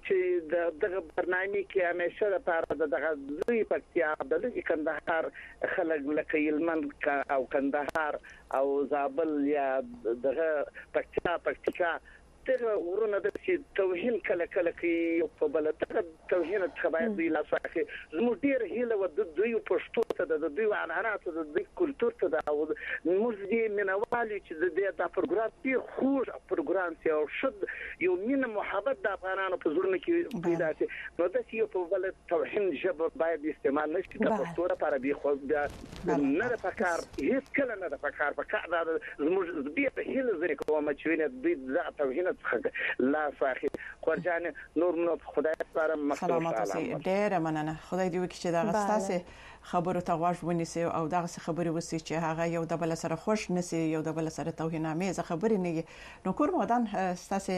چې دغه برنامه کې همیشه لپاره دغه لوی پکتیا د لوی کندهار خلک لکه یلمن او کندهار او زابل یا دغه پکتیا پکتیا دغه ورونه د توهین کله کله کې په بل دغه توهین تخبایت دی لاسخه زموږ ډیر هیله و د دوی پښتو ته د دوی عنعنات د دوی کلچر ته د موږ دې منوالي چې د دې د پروګرام ډیر خوږ پروګرام سی او شد یو مين محبت د افغانانو په زړه کې پیدا شي. نو د یو په بل توهین جبر باید استعمال نشي د پښتو لپاره به خو نه د فکر هیڅ کله نه د فکر په کار د زموږ دې هیله زری کوم چې ویني د دې توهین لا فاخي خورجان نور نو خدای سپارم. سلامات اوسئ. ډېر مننه. خدای دې وکړي چې دا غستاسه خبرو ته غوږ ونیسي او دغه خبرې وسی چې هغه یو د بل سره خوش نسی یو د بل سره توهین آمیز خبرې نه. نو کور مودان ستاسو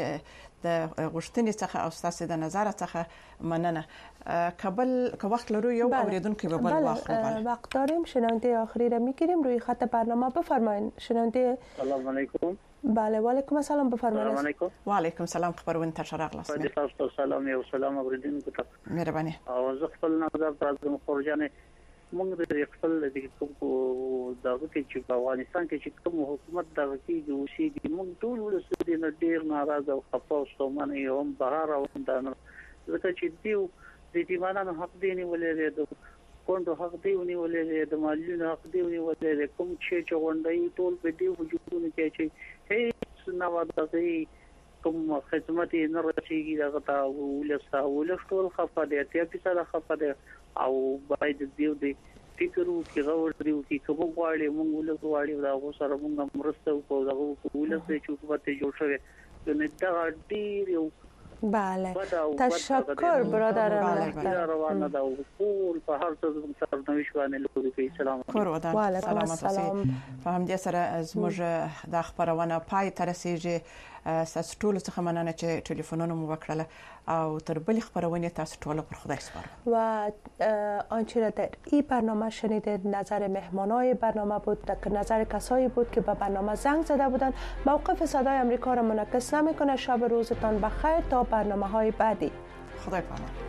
د غشتنې څخه او ستاسو د نظر څخه مننه. کابل که وخت لرو یو اوریدونکو به بل وخت وقت داریم. شنونده آخری را میگیریم روی خط برنامه. بفرمایید شنونده. سلام علیکم. بله و علیکم السلام. بفرمایید. سلام علیکم. و علیکم سلام. خبرونه تشرق لاسمه. تاسو سلام یو سلام اوریدونکو ته. مهرباني. او زه خپل نظر تاسو خورجانه موږ د خپل د کوم دغه چې په افغانستان کې چې کوم حکومت دغه کې د اوسېږي موږ ټول ولسمشر نه ډیر ناراضه او خپه او ستومانه یو هم بهار او دانه ځکه چې دیو د دیوانانو حق دی نیولې د کوندو حق دی نیولې د مالیونو حق دی نیولې کوم چې چغونډي ټول په دیو وجودونه کې چې هیڅ نو دغه کوم خدمت نه رسیږي دغه تا ولسا ولټول خپه دی ته په سره خپه دی او باید دیو دی فکر وکړي غوړ دیو چې کوم غواړي موږ ولې غواړي دا غو سره موږ مرسته وکړو دا ولې چې حکومت جوړ شوی نو دا ډیر یو. بله تشکر برادرم. روانه دا ټول په هر څه سره نوښوانه لوري په سلام علیکم. سلامات اوسئ. په همدې سره زموږ د خبرونه پای ته رسیږي. تاسو ټول څخه مننه چې ټلیفونونه مو وکړل او تر بل خبرونه تاسو ټول پر خدای سپارم. و آنچه را در این برنامه شنیدید نظر مهمانای برنامه بود، نظر کسایی بود که به برنامه زنگ زده بودند. موقف صدای آمریکا را منعکس نمی‌کنه. شب روزتان بخیر تا برنامه‌های بعدی. خدای پناه.